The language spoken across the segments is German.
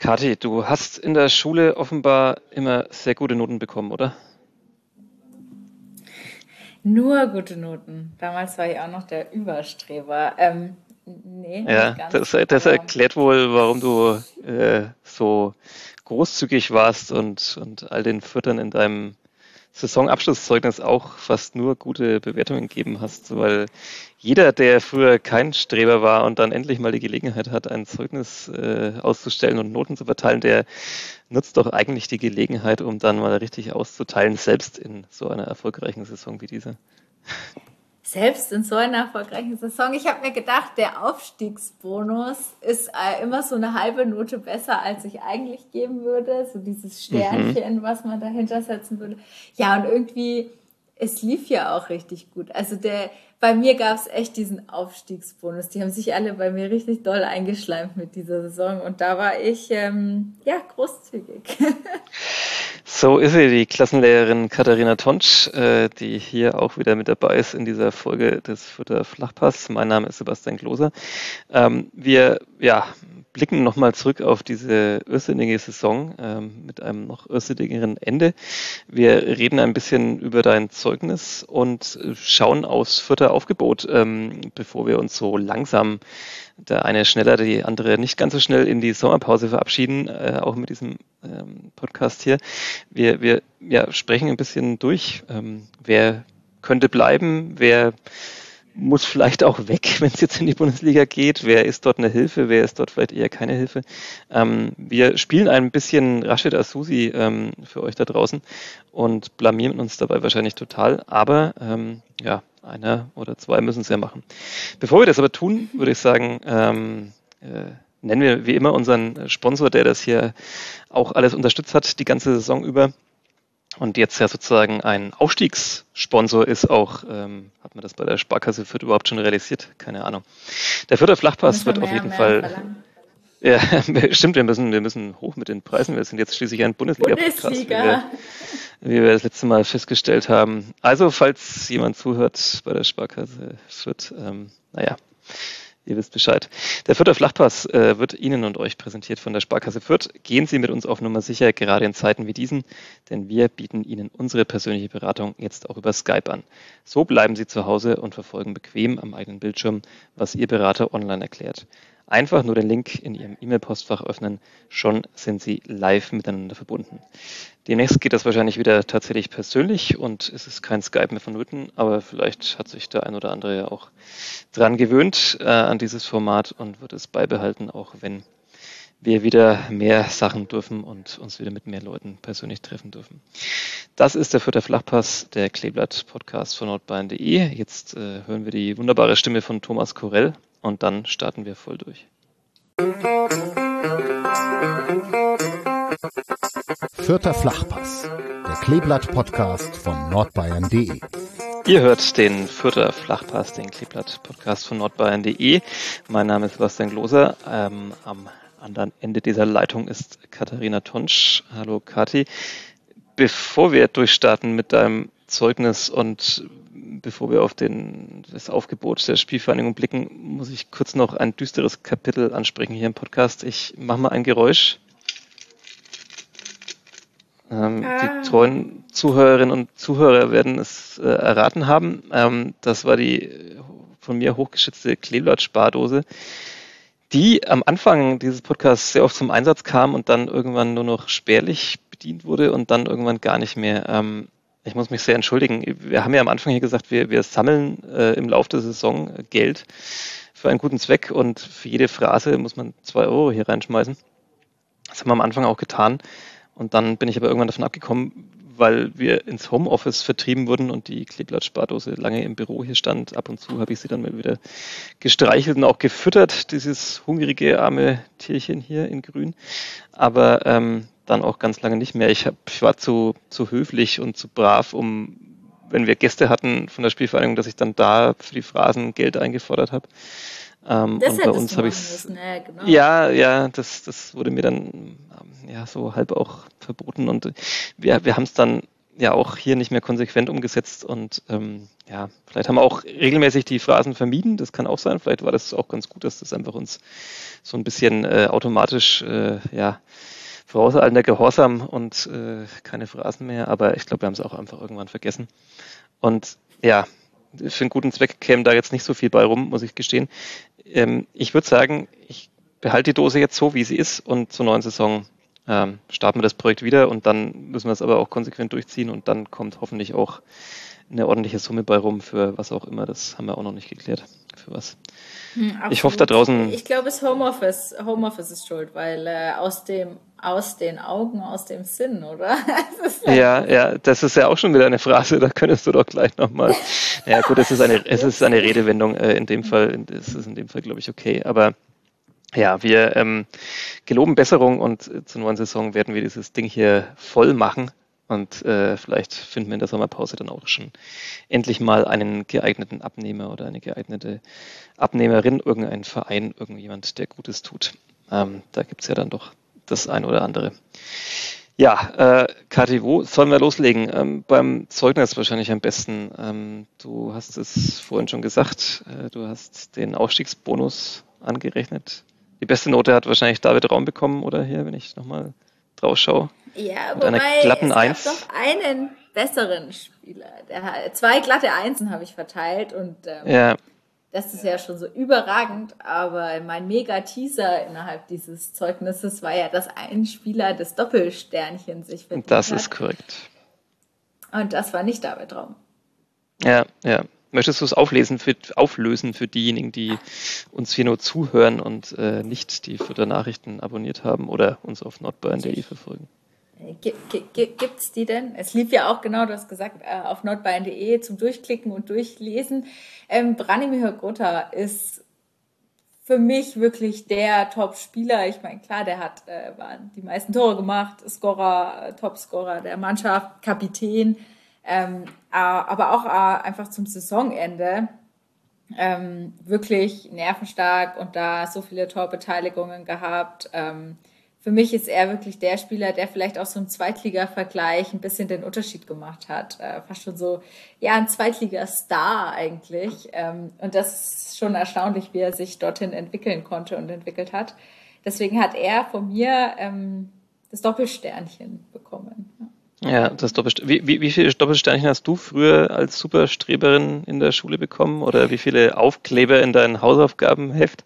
Kathi, du hast in der Schule offenbar immer sehr gute Noten bekommen, oder? Nur gute Noten. Damals war ich auch noch der Überstreber. Nee, nicht Ja, ganz, das aber erklärt wohl, warum du so großzügig warst und all den Fürtern in deinem Saisonabschlusszeugnis auch fast nur gute Bewertungen gegeben hast, weil jeder, der früher kein Streber war und dann endlich mal die Gelegenheit hat, ein Zeugnis auszustellen und Noten zu verteilen, der nutzt doch eigentlich die Gelegenheit, um dann mal richtig auszuteilen, selbst in so einer erfolgreichen Saison wie dieser. selbst in so einer erfolgreichen Saison, ich habe mir gedacht, der Aufstiegsbonus ist immer so eine halbe Note besser, als ich eigentlich geben würde. So dieses Mhm. Sternchen, was man dahinter setzen würde. Ja, und irgendwie, es lief ja auch richtig gut. Also bei mir gab es echt diesen Aufstiegsbonus. Die haben sich alle bei mir richtig doll eingeschleimt mit dieser Saison. Und da war ich, ja, großzügig. So ist sie, die Klassenlehrerin Katharina Tonsch, die hier auch wieder mit dabei ist in dieser Folge des Fürther Flachpass. Mein Name ist Sebastian Gloser. Wir blicken nochmal zurück auf diese irrsinnige Saison mit einem noch irrsinnigeren Ende. Wir reden ein bisschen über dein Zeugnis und schauen aufs Fürther Aufgebot, bevor wir uns so langsam, der eine schneller, die andere nicht ganz so schnell in die Sommerpause verabschieden, auch mit diesem Podcast hier. Wir ja, sprechen ein bisschen durch, wer könnte bleiben, wer muss vielleicht auch weg, wenn es jetzt in die Bundesliga geht. Wer ist dort eine Hilfe, wer ist dort vielleicht eher keine Hilfe? Wir spielen ein bisschen Rashid Asusi für euch da draußen und blamieren uns dabei wahrscheinlich total. Aber ja, einer oder zwei müssen es ja machen. Bevor wir das aber tun, würde ich sagen, nennen wir wie immer unseren Sponsor, der das hier auch alles unterstützt hat, die ganze Saison über. Und jetzt ja sozusagen ein Aufstiegssponsor ist auch, hat man das bei der Sparkasse Fürth überhaupt schon realisiert? Keine Ahnung. Der Fürther Flachpass Müssen wir wird auf mehr jeden und mehr Fall, verlangen. ja, stimmt, wir müssen hoch mit den Preisen. Wir sind jetzt schließlich ein Bundesliga-Podcast, Bundesliga. wie wir das letzte Mal festgestellt haben. Also, falls jemand zuhört bei der Sparkasse Fürth, naja, ihr wisst Bescheid. Der Fürther Flachpass wird Ihnen und euch präsentiert von der Sparkasse Fürth. Gehen Sie mit uns auf Nummer sicher, gerade in Zeiten wie diesen, denn wir bieten Ihnen unsere persönliche Beratung jetzt auch über Skype an. So bleiben Sie zu Hause und verfolgen bequem am eigenen Bildschirm, was Ihr Berater online erklärt. Einfach nur den Link in Ihrem E-Mail-Postfach öffnen, schon sind Sie live miteinander verbunden. Demnächst geht das wahrscheinlich wieder tatsächlich persönlich und es ist kein Skype mehr vonnöten, aber vielleicht hat sich der ein oder andere ja auch dran gewöhnt an dieses Format und wird es beibehalten, auch wenn wir wieder mehr Sachen dürfen und uns wieder mit mehr Leuten persönlich treffen dürfen. Das ist der Fürther Flachpass, der Kleeblatt-Podcast von nordbayern.de. Jetzt hören wir die wunderbare Stimme von Thomas Korell und dann starten wir voll durch. Fürther Flachpass, der Kleeblatt-Podcast von nordbayern.de. Ihr hört den Fürther Flachpass, den Kleeblatt-Podcast von nordbayern.de. Mein Name ist Sebastian Gloser. Am anderen Ende dieser Leitung ist Katharina Tonsch. Hallo Kathi. Bevor wir durchstarten mit deinem Zeugnis und bevor wir auf das Aufgebot der Spielvereinigung blicken, muss ich kurz noch ein düsteres Kapitel ansprechen hier im Podcast. Ich mache mal ein Geräusch. Die Ah, treuen Zuhörerinnen und Zuhörer werden es erraten haben. Das war die von mir hochgeschätzte Kleeblatt-Spardose, die am Anfang dieses Podcasts sehr oft zum Einsatz kam und dann irgendwann nur noch spärlich bedient wurde und dann irgendwann gar nicht mehr. Ich muss mich sehr entschuldigen. Wir haben ja am Anfang hier gesagt, wir sammeln im Laufe der Saison Geld für einen guten Zweck und für jede Phrase muss man 2 € hier reinschmeißen. Das haben wir am Anfang auch getan. Und dann bin ich aber irgendwann davon abgekommen, weil wir ins Homeoffice vertrieben wurden und die Kleeblatt-Spardose lange im Büro hier stand. Ab und zu habe ich sie dann mal wieder gestreichelt und auch gefüttert, dieses hungrige, arme Tierchen hier in Grün. Aber dann auch ganz lange nicht mehr. Ich war zu höflich und zu brav, wenn wir Gäste hatten von der Spielvereinigung, dass ich dann da für die Phrasen Geld eingefordert habe. das Und bei hättest uns du habe ich machen es, müssen, ja, genau. ja, das wurde mir dann ja so halb auch verboten und wir haben es dann ja auch hier nicht mehr konsequent umgesetzt und ja, vielleicht haben wir auch regelmäßig die Phrasen vermieden, das kann auch sein, vielleicht war das auch ganz gut, dass das einfach uns so ein bisschen automatisch, ja, vorauseilender Gehorsam und keine Phrasen mehr, aber ich glaube, wir haben es auch einfach irgendwann vergessen. Und ja, für einen guten Zweck käme da jetzt nicht so viel bei rum, muss ich gestehen. Ich würde sagen, ich behalte die Dose jetzt so, wie sie ist und zur neuen Saison starten wir das Projekt wieder und dann müssen wir es aber auch konsequent durchziehen und dann kommt hoffentlich auch eine ordentliche Summe bei rum für was auch immer. Das haben wir auch noch nicht geklärt. Für was. Ich hoffe da draußen. Ich glaube, es Homeoffice ist schuld, weil aus den Augen, aus dem Sinn, oder? Ja, das ist ja auch schon wieder eine Phrase, da könntest du doch gleich nochmal. Ja gut, es ist eine Redewendung in dem Fall, es ist in dem Fall, glaube ich, okay. Aber ja, wir geloben Besserung und zur neuen Saison werden wir dieses Ding hier voll machen. Und vielleicht finden wir in der Sommerpause dann auch schon endlich mal einen geeigneten Abnehmer oder eine geeignete Abnehmerin, irgendeinen Verein, irgendjemand, der Gutes tut. Da gibt es ja dann doch das ein oder andere. Ja, Kathi, wo sollen wir loslegen? Beim Zeugnis wahrscheinlich am besten. Du hast es vorhin schon gesagt, du hast den Aufstiegsbonus angerechnet. Die beste Note hat wahrscheinlich David Raum bekommen, oder hier, wenn ich nochmal drauf schaue. Ja, wobei es gab doch einen besseren Spieler. Zwei glatte Einsen habe ich verteilt und das ist ja schon so überragend, aber mein Mega-Teaser innerhalb dieses Zeugnisses war ja, dass ein Spieler das Doppelsternchen sich verdient hat. Das ist korrekt. Und das war nicht David Raum. Ja. Möchtest du es auflösen für diejenigen, die uns hier nur zuhören und nicht die Fürther-Nachrichten abonniert haben oder uns auf nordbayern.de verfolgen? Gibt's die denn? Es lief ja auch genau, du hast gesagt, auf nordbayern.de zum Durchklicken und Durchlesen. Branimir Hrgota ist für mich wirklich der Top-Spieler. Ich meine, klar, der hat die meisten Tore gemacht, Topscorer der Mannschaft, Kapitän, aber auch einfach zum Saisonende wirklich nervenstark und da so viele Torbeteiligungen gehabt. Für mich ist er wirklich der Spieler, der vielleicht auch so im Zweitliga-Vergleich ein bisschen den Unterschied gemacht hat. Fast schon so, ja, ein Zweitliga-Star eigentlich. Und das ist schon erstaunlich, wie er sich dorthin entwickeln konnte und entwickelt hat. Deswegen hat er von mir das Doppelsternchen bekommen. Ja, das Doppelsternchen. Wie viele Doppelsternchen hast du früher als Superstreberin in der Schule bekommen? Oder wie viele Aufkleber in deinem Hausaufgabenheft?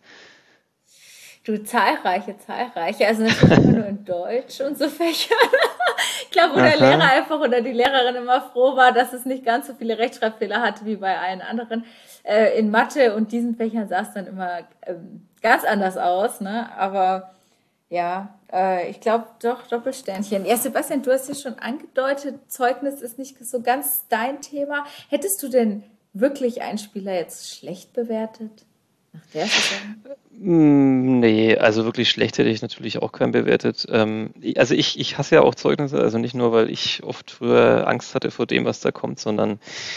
Du, zahlreiche. Also natürlich immer nur in Deutsch und so Fächern. Ich glaube, wo der Lehrer einfach oder die Lehrerin immer froh war, dass es nicht ganz so viele Rechtschreibfehler hatte wie bei allen anderen. In Mathe und diesen Fächern sah es dann immer ganz anders aus, ne? Aber ja, ich glaube doch Doppelsternchen. Ja, Sebastian, du hast ja schon angedeutet, Zeugnis ist nicht so ganz dein Thema. Hättest du denn wirklich einen Spieler jetzt schlecht bewertet? Nach der Saison? Nee, also wirklich schlecht hätte ich natürlich auch keinen bewertet. Also ich hasse ja auch Zeugnisse, also nicht nur, weil ich oft früher Angst hatte vor dem, was da kommt, sondern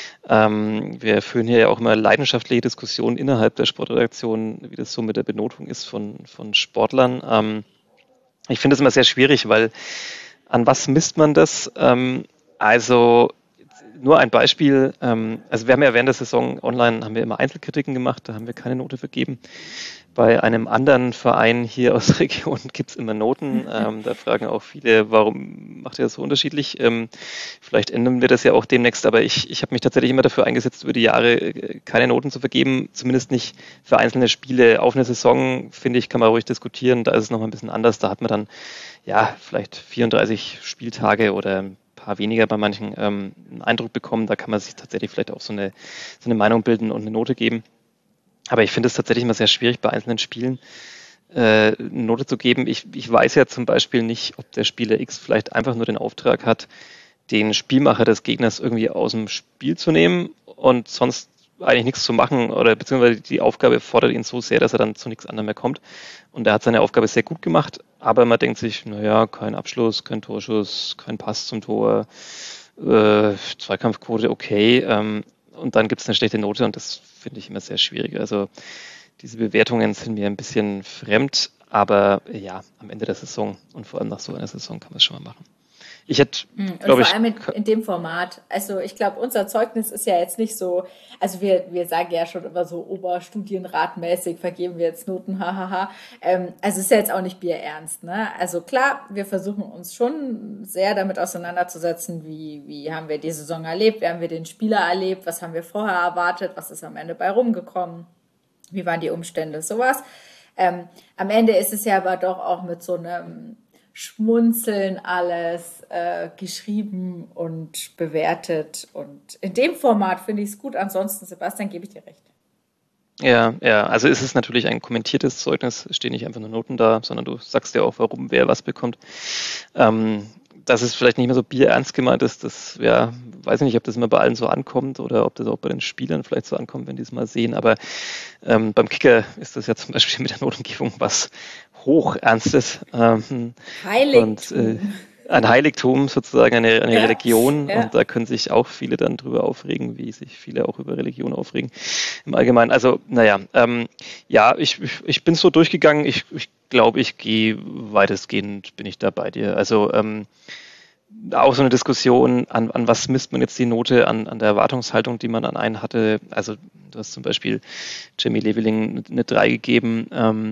wir führen hier ja auch immer leidenschaftliche Diskussionen innerhalb der Sportredaktion, wie das so mit der Benotung ist von Sportlern. Ich finde es immer sehr schwierig, weil an was misst man das? Also nur ein Beispiel, also wir haben ja während der Saison online, haben wir immer Einzelkritiken gemacht, da haben wir keine Note vergeben. Bei einem anderen Verein hier aus der Region gibt es immer Noten. Da fragen auch viele, warum macht ihr das so unterschiedlich? Vielleicht ändern wir das ja auch demnächst, aber ich habe mich tatsächlich immer dafür eingesetzt, über die Jahre keine Noten zu vergeben, zumindest nicht für einzelne Spiele. Auf eine Saison, finde ich, kann man ruhig diskutieren, da ist es nochmal ein bisschen anders. Da hat man dann ja vielleicht 34 Spieltage oder ein paar weniger bei manchen einen Eindruck bekommen. Da kann man sich tatsächlich vielleicht auch so eine Meinung bilden und eine Note geben. Aber ich finde es tatsächlich immer sehr schwierig, bei einzelnen Spielen eine Note zu geben. Ich weiß ja zum Beispiel nicht, ob der Spieler X vielleicht einfach nur den Auftrag hat, den Spielmacher des Gegners irgendwie aus dem Spiel zu nehmen und sonst eigentlich nichts zu machen oder beziehungsweise die Aufgabe fordert ihn so sehr, dass er dann zu nichts anderem mehr kommt. Und er hat seine Aufgabe sehr gut gemacht, aber man denkt sich, naja, kein Abschluss, kein Torschuss, kein Pass zum Tor, Zweikampfquote okay, und dann gibt es eine schlechte Note und das finde ich immer sehr schwierig. Also diese Bewertungen sind mir ein bisschen fremd, aber ja, am Ende der Saison und vor allem nach so einer Saison kann man es schon mal machen. Ich hätte, Und glaube vor ich, allem in dem Format. Also ich glaube, unser Zeugnis ist ja jetzt nicht so, also wir sagen ja schon immer so oberstudienratmäßig vergeben wir jetzt Noten, hahaha. Also ist ja jetzt auch nicht bierernst, ne? Also klar, wir versuchen uns schon sehr damit auseinanderzusetzen, wie haben wir die Saison erlebt, wie haben wir den Spieler erlebt, was haben wir vorher erwartet, was ist am Ende bei rumgekommen, wie waren die Umstände, sowas. Am Ende ist es ja aber doch auch mit so einem Schmunzeln alles geschrieben und bewertet. Und in dem Format finde ich es gut. Ansonsten, Sebastian, gebe ich dir recht. ja, also ist es natürlich ein kommentiertes Zeugnis, es stehen nicht einfach nur Noten da, sondern du sagst ja auch, warum wer was bekommt. Dass es vielleicht nicht mehr so bierernst gemeint ist, das, ja, weiß ich nicht, ob das immer bei allen so ankommt oder ob das auch bei den Spielern vielleicht so ankommt, wenn die es mal sehen, aber beim Kicker ist das ja zum Beispiel mit der Notengebung was Hochernstes und Heiligtum. ein Heiligtum, sozusagen eine Ja, Religion, ja. und da können sich auch viele dann drüber aufregen, wie sich viele auch über Religion aufregen im Allgemeinen. Also, naja, ja, ich bin so durchgegangen, ich glaube, ich gehe weitestgehend, bin ich da bei dir. Also auch so eine Diskussion, an was misst man jetzt die Note, an der Erwartungshaltung, die man an einen hatte. Also du hast zum Beispiel Jamie Leveling eine 3 gegeben.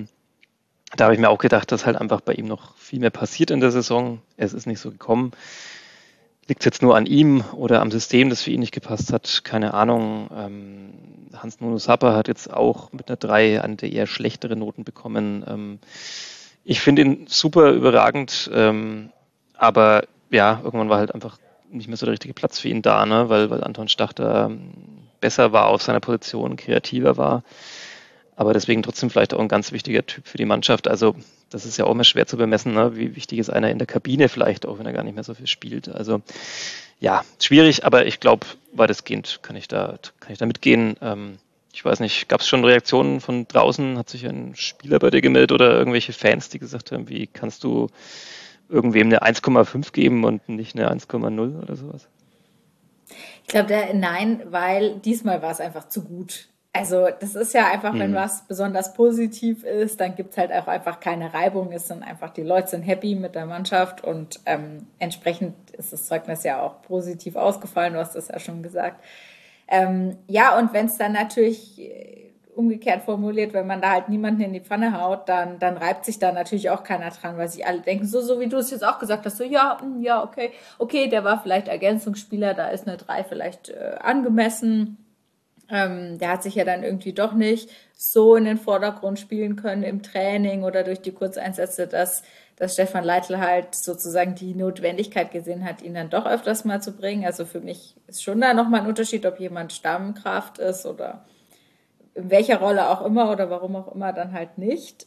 Da habe ich mir auch gedacht, dass halt einfach bei ihm noch viel mehr passiert in der Saison. Es ist nicht so gekommen. Liegt es jetzt nur an ihm oder am System, das für ihn nicht gepasst hat? Keine Ahnung. Hans-Nuno Sapper hat jetzt auch mit einer 3 eine der eher schlechtere Noten bekommen. Ich finde ihn super überragend, aber ja, irgendwann war halt einfach nicht mehr so der richtige Platz für ihn da, ne? Weil Anton Stach da besser war auf seiner Position, kreativer war, aber deswegen trotzdem vielleicht auch ein ganz wichtiger Typ für die Mannschaft. Also das ist ja auch immer schwer zu bemessen, ne? Wie wichtig ist einer in der Kabine vielleicht, auch wenn er gar nicht mehr so viel spielt. Also ja, schwierig, aber ich glaube, weitestgehend kann ich da mitgehen. Ich weiß nicht, gab es schon Reaktionen von draußen? Hat sich ein Spieler bei dir gemeldet oder irgendwelche Fans, die gesagt haben, wie kannst du irgendwem eine 1,5 geben und nicht eine 1,0 oder sowas? Ich glaube, nein, weil diesmal war es einfach zu gut. Also das ist ja einfach, wenn Hm. was besonders positiv ist, dann gibt es halt auch einfach keine Reibung. Es sind einfach, die Leute sind happy mit der Mannschaft und entsprechend ist das Zeugnis ja auch positiv ausgefallen, du hast das ja schon gesagt. Ja, und wenn es dann natürlich umgekehrt formuliert, wenn man da halt niemanden in die Pfanne haut, dann reibt sich da natürlich auch keiner dran, weil sich alle denken, so wie du es jetzt auch gesagt hast, so ja, ja, okay, der war vielleicht Ergänzungsspieler, da ist eine 3 vielleicht angemessen. Der hat sich ja dann irgendwie doch nicht so in den Vordergrund spielen können im Training oder durch die Kurzeinsätze, dass Stefan Leitl halt sozusagen die Notwendigkeit gesehen hat, ihn dann doch öfters mal zu bringen. Also für mich ist schon da nochmal ein Unterschied, ob jemand Stammkraft ist oder in welcher Rolle auch immer oder warum auch immer dann halt nicht.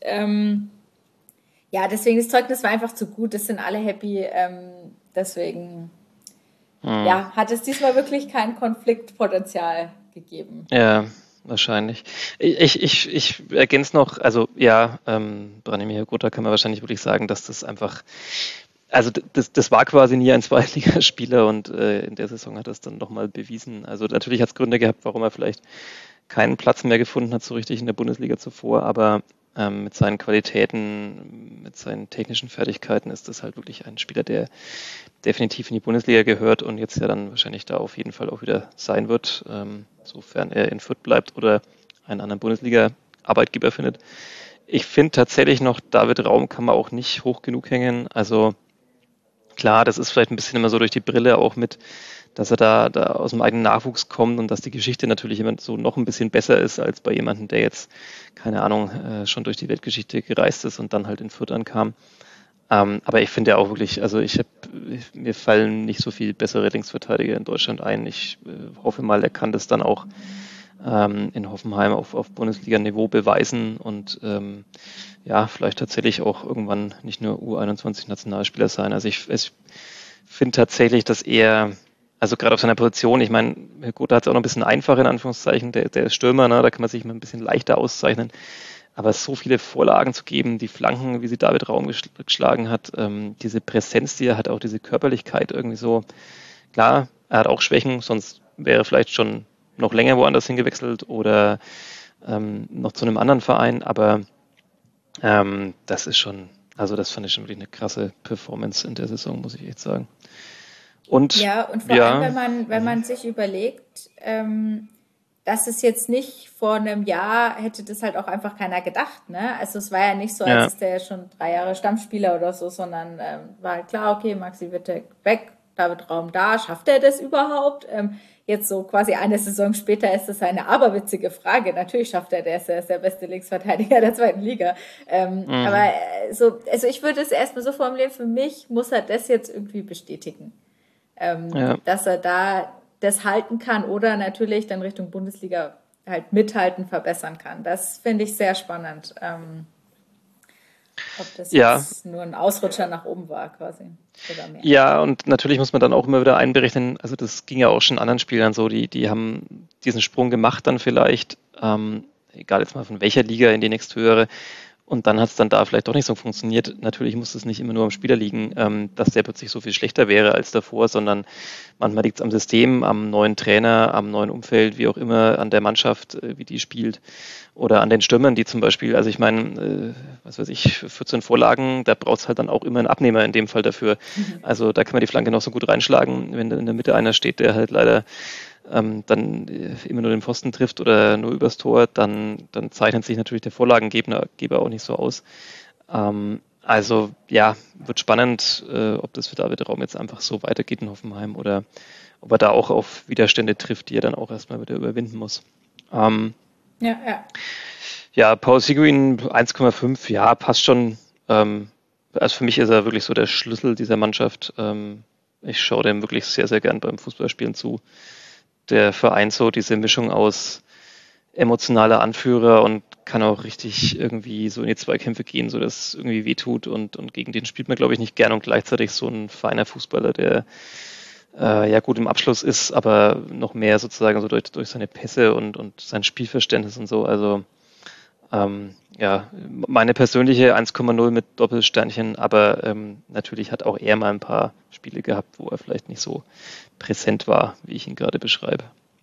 Ja, deswegen das Zeugnis war einfach zu gut, es sind alle happy. Deswegen Hm. ja, hat es diesmal wirklich kein Konfliktpotenzial gegeben. Ja, wahrscheinlich. Ich ergänze noch, also ja, Branimir Gota kann man wahrscheinlich wirklich sagen, dass das einfach, also das war quasi nie ein Zweitligaspieler und in der Saison hat er es dann nochmal bewiesen. Also natürlich hat es Gründe gehabt, warum er vielleicht keinen Platz mehr gefunden hat, so richtig in der Bundesliga zuvor, aber mit seinen Qualitäten, mit seinen technischen Fertigkeiten ist das halt wirklich ein Spieler, der definitiv in die Bundesliga gehört und jetzt ja dann wahrscheinlich da auf jeden Fall auch wieder sein wird, sofern er in Fürth bleibt oder einen anderen Bundesliga-Arbeitgeber findet. Ich finde tatsächlich noch, David Raum kann man auch nicht hoch genug hängen. Also klar, das ist vielleicht ein bisschen immer so durch die Brille auch mit, dass er da aus dem eigenen Nachwuchs kommt und dass die Geschichte natürlich immer so noch ein bisschen besser ist als bei jemandem, der jetzt, keine Ahnung, schon durch die Weltgeschichte gereist ist und dann halt in Fürth ankam. Aber ich finde ja auch wirklich, also mir fallen nicht so viel bessere Linksverteidiger in Deutschland ein. Ich hoffe mal, er kann das dann auch in Hoffenheim auf Bundesliga-Niveau beweisen und ja, vielleicht tatsächlich auch irgendwann nicht nur U21-Nationalspieler sein. Also ich finde tatsächlich, dass er, also gerade auf seiner Position, ich meine, Herr Gotha hat es auch noch ein bisschen einfacher, in Anführungszeichen, der ist Stürmer, ne, da kann man sich mal ein bisschen leichter auszeichnen. Aber so viele Vorlagen zu geben, die Flanken, wie sie David Raum geschlagen hat, diese Präsenz, die er hat, auch diese Körperlichkeit irgendwie so. Klar, er hat auch Schwächen, sonst wäre er vielleicht schon noch länger woanders hingewechselt oder noch zu einem anderen Verein, aber das ist schon Also das fand ich schon wirklich eine krasse Performance in der Saison, muss ich echt sagen. Und Ja, und vor allem, wenn man sich überlegt, dass es jetzt nicht vor einem Jahr hätte das halt auch einfach keiner gedacht, ne? Also es war ja nicht so, als ja, ist der ja schon 3 Jahre Stammspieler oder so, sondern war halt klar, okay, Maxi Wittek weg, David Raum da, schafft er das überhaupt? Jetzt so quasi eine Saison später ist das eine aberwitzige Frage. Natürlich schafft er das, er ist der beste Linksverteidiger der zweiten Liga. Aber mhm. also ich würde es erstmal so formulieren, für mich muss er das jetzt irgendwie bestätigen, Ja, dass er da das halten kann oder natürlich dann Richtung Bundesliga halt mithalten, verbessern kann. Das finde ich sehr spannend, ob das ja, jetzt nur ein Ausrutscher nach oben war quasi oder mehr. ja, und natürlich muss man dann auch immer wieder einberechnen, also das ging ja auch schon anderen Spielern so, die haben diesen Sprung gemacht dann vielleicht, egal jetzt mal von welcher Liga in die nächsthöhere, und dann hat es dann da vielleicht doch nicht so funktioniert. Natürlich muss es nicht immer nur am Spieler liegen, dass der plötzlich so viel schlechter wäre als davor, sondern manchmal liegt es am System, am neuen Trainer, am neuen Umfeld, wie auch immer, an der Mannschaft, wie die spielt oder an den Stürmern, die zum Beispiel, also ich meine, was weiß ich, 14 Vorlagen, da braucht es halt dann auch immer einen Abnehmer in dem Fall dafür. Also da kann man die Flanke noch so gut reinschlagen, wenn in der Mitte einer steht, der halt leider dann immer nur den Pfosten trifft oder nur übers Tor, dann zeichnet sich natürlich der Vorlagengeber auch nicht so aus. Also ja, wird spannend, ob das für David Raum jetzt einfach so weitergeht in Hoffenheim oder ob er da auch auf Widerstände trifft, die er dann auch erstmal wieder überwinden muss. Ja, ja. Ja, Paul Seguin 1,5, ja, passt schon. Also für mich ist er wirklich so der Schlüssel dieser Mannschaft. Ich schaue dem wirklich sehr, sehr gern beim Fußballspielen zu. Der Verein so diese Mischung aus emotionaler Anführer und kann auch richtig irgendwie so in die Zweikämpfe gehen, so dass es irgendwie wehtut und gegen den spielt man, glaube ich, nicht gern und gleichzeitig so ein feiner Fußballer, der ja gut im Abschluss ist, aber noch mehr sozusagen so durch seine Pässe und sein Spielverständnis und so. Also ja, meine persönliche 1,0 mit Doppelsternchen, aber natürlich hat auch er mal ein paar Spiele gehabt, wo er vielleicht nicht so präsent war, wie ich ihn gerade beschreibe.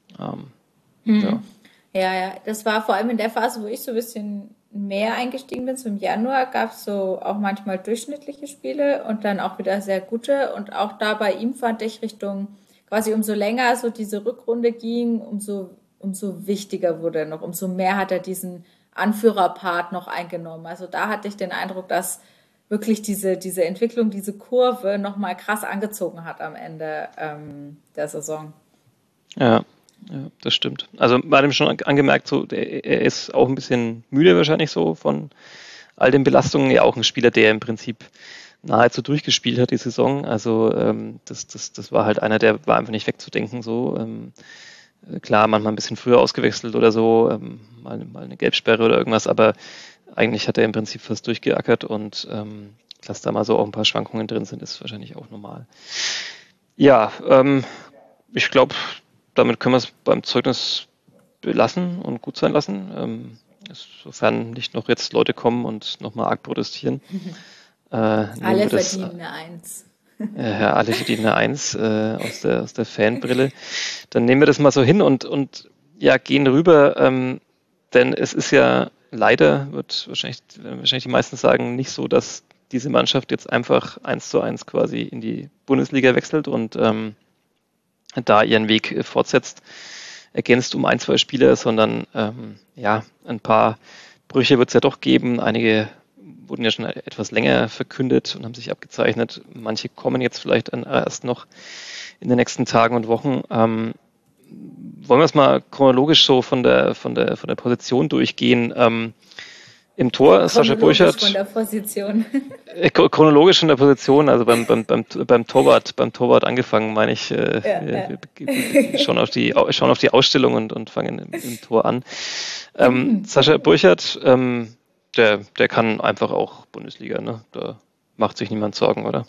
Ja. Ja, ja, das war vor allem in der Phase, wo ich so ein bisschen mehr eingestiegen bin, so im Januar, gab es so auch manchmal durchschnittliche Spiele und dann auch wieder sehr gute. Und auch da bei ihm fand ich Richtung, quasi umso länger so diese Rückrunde ging, umso wichtiger wurde er noch, umso mehr hat er diesen Anführerpart noch eingenommen. Also da hatte ich den Eindruck, dass wirklich diese Entwicklung, diese Kurve nochmal krass angezogen hat am Ende der Saison. Ja, ja, das stimmt. Also man hat ihm schon angemerkt, so, er ist auch ein bisschen müde wahrscheinlich so von all den Belastungen. Ja, auch ein Spieler, der im Prinzip nahezu durchgespielt hat die Saison. Also das war halt einer, der war einfach nicht wegzudenken. So klar, manchmal ein bisschen früher ausgewechselt oder so, mal eine Gelbsperre oder irgendwas, aber eigentlich hat er im Prinzip fast durchgeackert und dass da mal so auch ein paar Schwankungen drin sind, ist wahrscheinlich auch normal. Ja, ich glaube, damit können wir es beim Zeugnis belassen und gut sein lassen. Sofern nicht noch jetzt Leute kommen und nochmal arg protestieren, nehmen Alle wir das, verdienen eine Eins. ja, alle verdienen eine Eins aus der Fanbrille. Dann nehmen wir das mal so hin und ja, gehen rüber, denn es ist ja leider, werden wahrscheinlich die meisten sagen, nicht so, dass diese Mannschaft jetzt einfach 1:1 quasi in die Bundesliga wechselt und da ihren Weg fortsetzt, ergänzt um ein, zwei Spieler, sondern ja, ein paar Brüche wird es ja doch geben. Einige wurden ja schon etwas länger verkündet und haben sich abgezeichnet. Manche kommen jetzt vielleicht erst noch in den nächsten Tagen und Wochen. Wollen wir es mal chronologisch so von der Position durchgehen? Im Tor Sascha Chronologisch von Burchard, der Position. chronologisch von der Position, also beim Torwart angefangen, meine ich, Ja, ja. wir schauen auf die Ausstellung und fangen im Tor an. Sascha Burchard, der kann einfach auch Bundesliga, ne? Da macht sich niemand Sorgen, oder?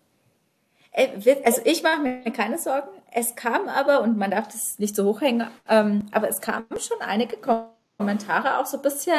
Also ich mache mir keine Sorgen. Es kam aber, und man darf das nicht so hochhängen, aber es kamen schon einige Kommentare, auch so ein bisschen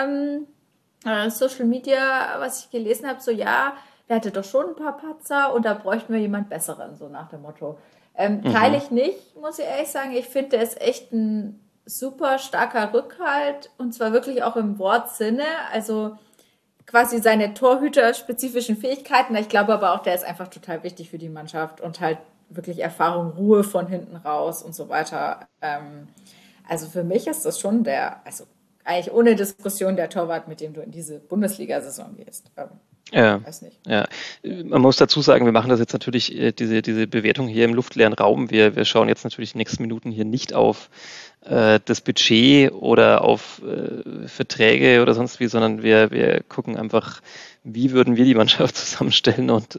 Social Media, was ich gelesen habe, so ja, der hatte doch schon ein paar Patzer und da bräuchten wir jemand Besseren, so nach dem Motto. Teile Mhm. ich nicht, muss ich ehrlich sagen. Ich finde, der ist echt ein super starker Rückhalt und zwar wirklich auch im Wortsinne. Also quasi seine torhüterspezifischen Fähigkeiten. Ich glaube aber auch, der ist einfach total wichtig für die Mannschaft und halt wirklich Erfahrung, Ruhe von hinten raus und so weiter. Also für mich ist das schon also eigentlich ohne Diskussion der Torwart, mit dem du in diese Bundesliga-Saison gehst. Ja, Weiß nicht. ja. Man muss dazu sagen, wir machen das jetzt natürlich, diese Bewertung hier im luftleeren Raum. Wir schauen jetzt natürlich die nächsten Minuten hier nicht auf das Budget oder auf Verträge oder sonst wie, sondern wir gucken einfach, wie würden wir die Mannschaft zusammenstellen und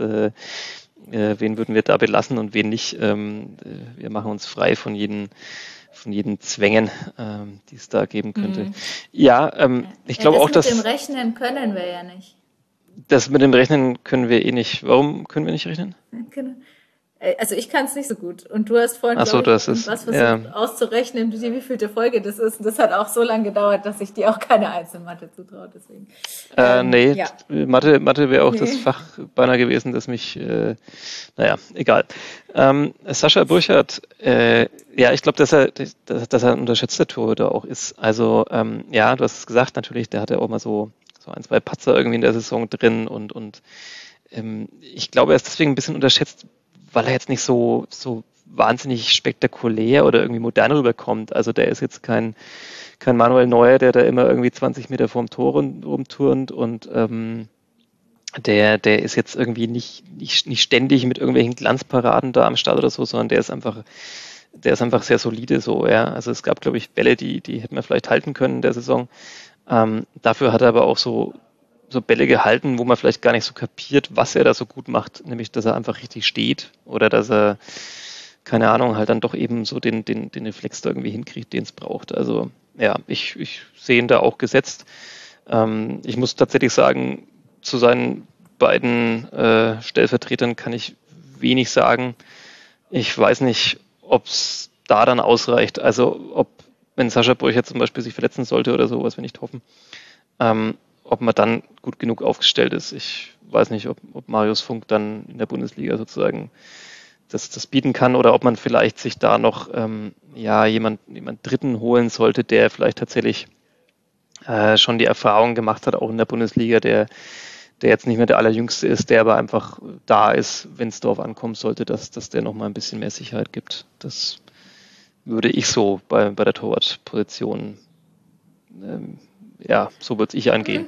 wen würden wir da belassen und wen nicht. Wir machen uns frei von jeden Zwängen, die es da geben könnte. Ja, ich glaube auch, dass... Das mit dem Rechnen können wir ja nicht. Das mit dem Rechnen können wir eh nicht. Warum können wir nicht rechnen? Also ich kann es nicht so gut. Und du hast vorhin, irgendwas versucht auszurechnen, wie wievielte Folge das ist. Und das hat auch so lange gedauert, dass ich dir auch keine Einzelmathe zutraue. Deswegen. Nee, ja. Mathe wäre auch das Fach beinahe gewesen, das mich, naja, egal. Sascha Burchardt, ja, ich glaube, dass er ein unterschätzter Torhüter auch ist. Also, ja, du hast es gesagt, natürlich, der hatte auch mal so ein, zwei Patzer irgendwie in der Saison drin und ich glaube, er ist deswegen ein bisschen unterschätzt, weil er jetzt nicht so wahnsinnig spektakulär oder irgendwie modern rüberkommt. Also der ist jetzt kein Manuel Neuer, der da immer irgendwie 20 Meter vorm Tor rumturnt und der ist jetzt irgendwie nicht ständig mit irgendwelchen Glanzparaden da am Start oder so, sondern der ist einfach sehr solide so, ja. Also es gab, glaube ich, Bälle, die hätten wir vielleicht halten können in der Saison. Dafür hat er aber auch so Bälle gehalten, wo man vielleicht gar nicht so kapiert, was er da so gut macht, nämlich, dass er einfach richtig steht oder dass er, keine Ahnung, halt dann doch eben so den Reflex da irgendwie hinkriegt, den es braucht. Also ja, ich sehe ihn da auch gesetzt. Ich muss tatsächlich sagen, zu seinen beiden Stellvertretern kann ich wenig sagen. Ich weiß nicht, ob es da dann ausreicht. Also wenn Sascha Burchardt zum Beispiel sich verletzen sollte oder so, was wir nicht hoffen, ob man dann gut genug aufgestellt ist. Ich weiß nicht, ob Marius Funk dann in der Bundesliga sozusagen das bieten kann oder ob man vielleicht sich da noch jemand Dritten holen sollte, der vielleicht tatsächlich schon die Erfahrung gemacht hat, auch in der Bundesliga, der jetzt nicht mehr der Allerjüngste ist, der aber einfach da ist, wenn es darauf ankommen sollte, dass der noch mal ein bisschen mehr Sicherheit gibt. Das würde ich so bei der Torwartposition, so würde ich angehen.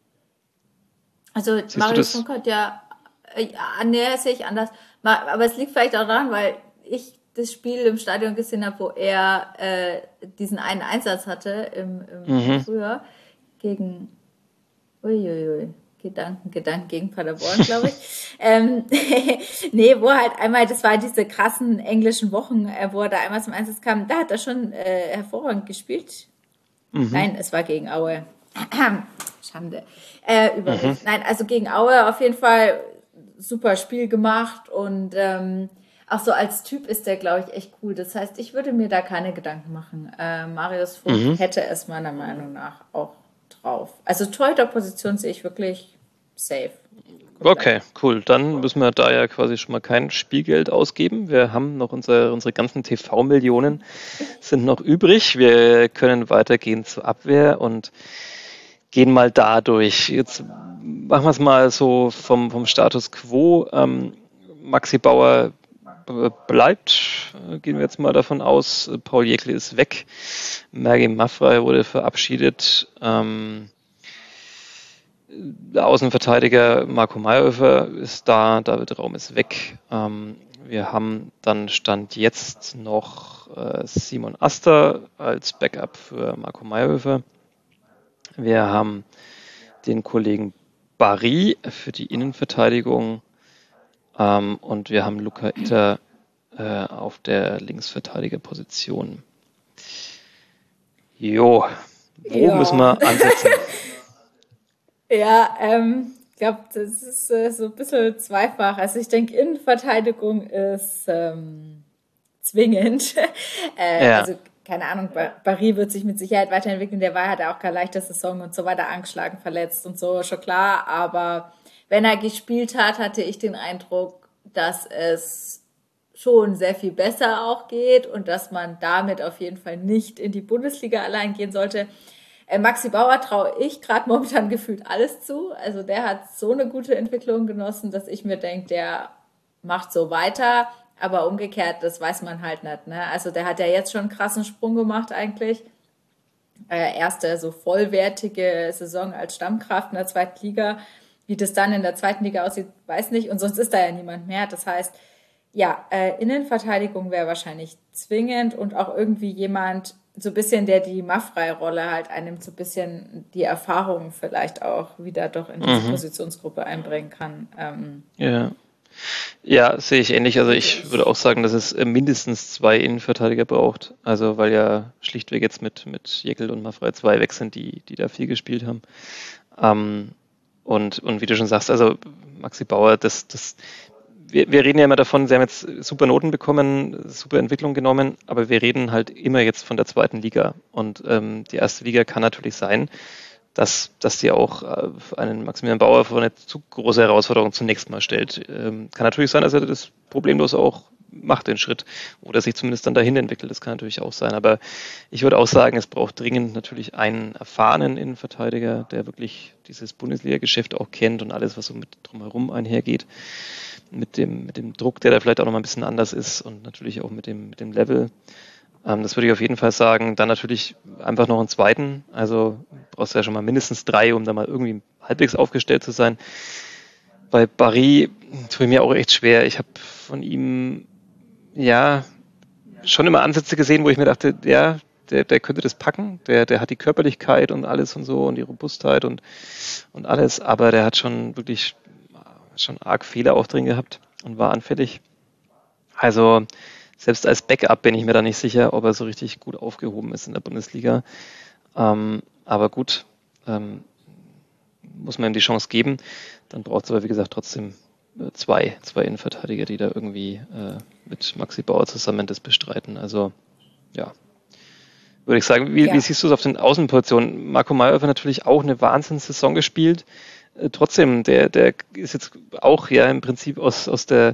Also Marius Funk hat sehe ich anders. Aber es liegt vielleicht auch daran, weil ich das Spiel im Stadion gesehen habe, wo er diesen einen Einsatz hatte im Frühjahr gegen Gedanken gegen Paderborn, glaube ich. Nee, wo halt einmal, das war diese krassen englischen Wochen, wo er da einmal zum Einsatz kam, da hat er schon hervorragend gespielt. Nein, es war gegen Aue. Schande. Über mich. Nein, also gegen Aue auf jeden Fall super Spiel gemacht und auch so als Typ ist der, glaube ich, echt cool. Das heißt, ich würde mir da keine Gedanken machen. Marius Funk hätte es meiner Meinung nach auch drauf. Also Torhüterposition sehe ich wirklich safe. Okay, cool. Dann müssen wir da ja quasi schon mal kein Spielgeld ausgeben. Wir haben noch unsere ganzen TV-Millionen sind noch übrig. Wir können weitergehen zur Abwehr und gehen mal da durch. Jetzt machen wir es mal so vom Status quo. Maxi Bauer bleibt, gehen wir jetzt mal davon aus. Paul Jäckle ist weg. Mergim Maffrey wurde verabschiedet. Der Außenverteidiger Marco Mayhofer ist da. David Raum ist weg. Wir haben dann Stand jetzt noch Simon Asta als Backup für Marco Mayhofer. Wir haben den Kollegen Barry für die Innenverteidigung und wir haben Luca Itter auf der Linksverteidigerposition. Wo müssen wir ansetzen? Ja, ich glaube, das ist so ein bisschen zweifach. Also ich denke, Innenverteidigung ist zwingend. Also keine Ahnung, Barry wird sich mit Sicherheit weiterentwickeln. Der hat ja auch keine leichte Saison und so weiter, angeschlagen, verletzt und so, schon klar. Aber wenn er gespielt hat, hatte ich den Eindruck, dass es schon sehr viel besser auch geht und dass man damit auf jeden Fall nicht in die Bundesliga allein gehen sollte. Maxi Bauer traue ich gerade momentan gefühlt alles zu. Also der hat so eine gute Entwicklung genossen, dass ich mir denke, der macht so weiter. Aber umgekehrt, das weiß man halt nicht. Ne? Also der hat ja jetzt schon einen krassen Sprung gemacht eigentlich. Erste so vollwertige Saison als Stammkraft in der zweiten Liga. Wie das dann in der zweiten Liga aussieht, weiß nicht. Und sonst ist da ja niemand mehr. Das heißt, ja, Innenverteidigung wäre wahrscheinlich zwingend und auch irgendwie jemand, so ein bisschen, der die Maffrey-Rolle halt einem so ein bisschen die Erfahrung vielleicht auch wieder doch in diese Positionsgruppe einbringen kann. Ja. Ja, sehe ich ähnlich. Also ich würde auch sagen, dass es mindestens 2 Innenverteidiger braucht. Also weil ja schlichtweg jetzt mit Jäckel und Maffrey 2 weg sind, die da viel gespielt haben. Und wie du schon sagst, also Maxi Bauer, wir reden ja immer davon, sie haben jetzt super Noten bekommen, super Entwicklung genommen, aber wir reden halt immer jetzt von der zweiten Liga. Und die erste Liga kann natürlich sein, dass die auch einen Maximilian Bauer vor eine zu große Herausforderung zunächst mal stellt. Kann natürlich sein, dass er das problemlos auch macht, den Schritt, oder sich zumindest dann dahin entwickelt. Das kann natürlich auch sein. Aber ich würde auch sagen, es braucht dringend natürlich einen erfahrenen Innenverteidiger, der wirklich dieses Bundesliga-Geschäft auch kennt und alles, was so mit drumherum einhergeht. Mit dem Druck, der da vielleicht auch noch mal ein bisschen anders ist und natürlich auch mit dem Level. Das würde ich auf jeden Fall sagen. Dann natürlich einfach noch einen zweiten. Also brauchst du ja schon mal mindestens 3, um da mal irgendwie halbwegs aufgestellt zu sein. Bei Barry tue ich mir auch echt schwer. Ich habe von ihm ja schon immer Ansätze gesehen, wo ich mir dachte, ja, der könnte das packen. Der hat die Körperlichkeit und alles und so und die Robustheit und alles. Aber der hat schon wirklich arg Fehler auch drin gehabt und war anfällig. Also selbst als Backup bin ich mir da nicht sicher, ob er so richtig gut aufgehoben ist in der Bundesliga. Aber gut, muss man ihm die Chance geben. Dann braucht es aber, wie gesagt, trotzdem zwei Innenverteidiger, die da irgendwie mit Maxi Bauer zusammen das bestreiten. Also, ja, würde ich sagen. Wie siehst du es auf den Außenpositionen? Marco Mayhofer natürlich auch eine Wahnsinnssaison gespielt. Trotzdem, der ist jetzt auch ja im Prinzip aus der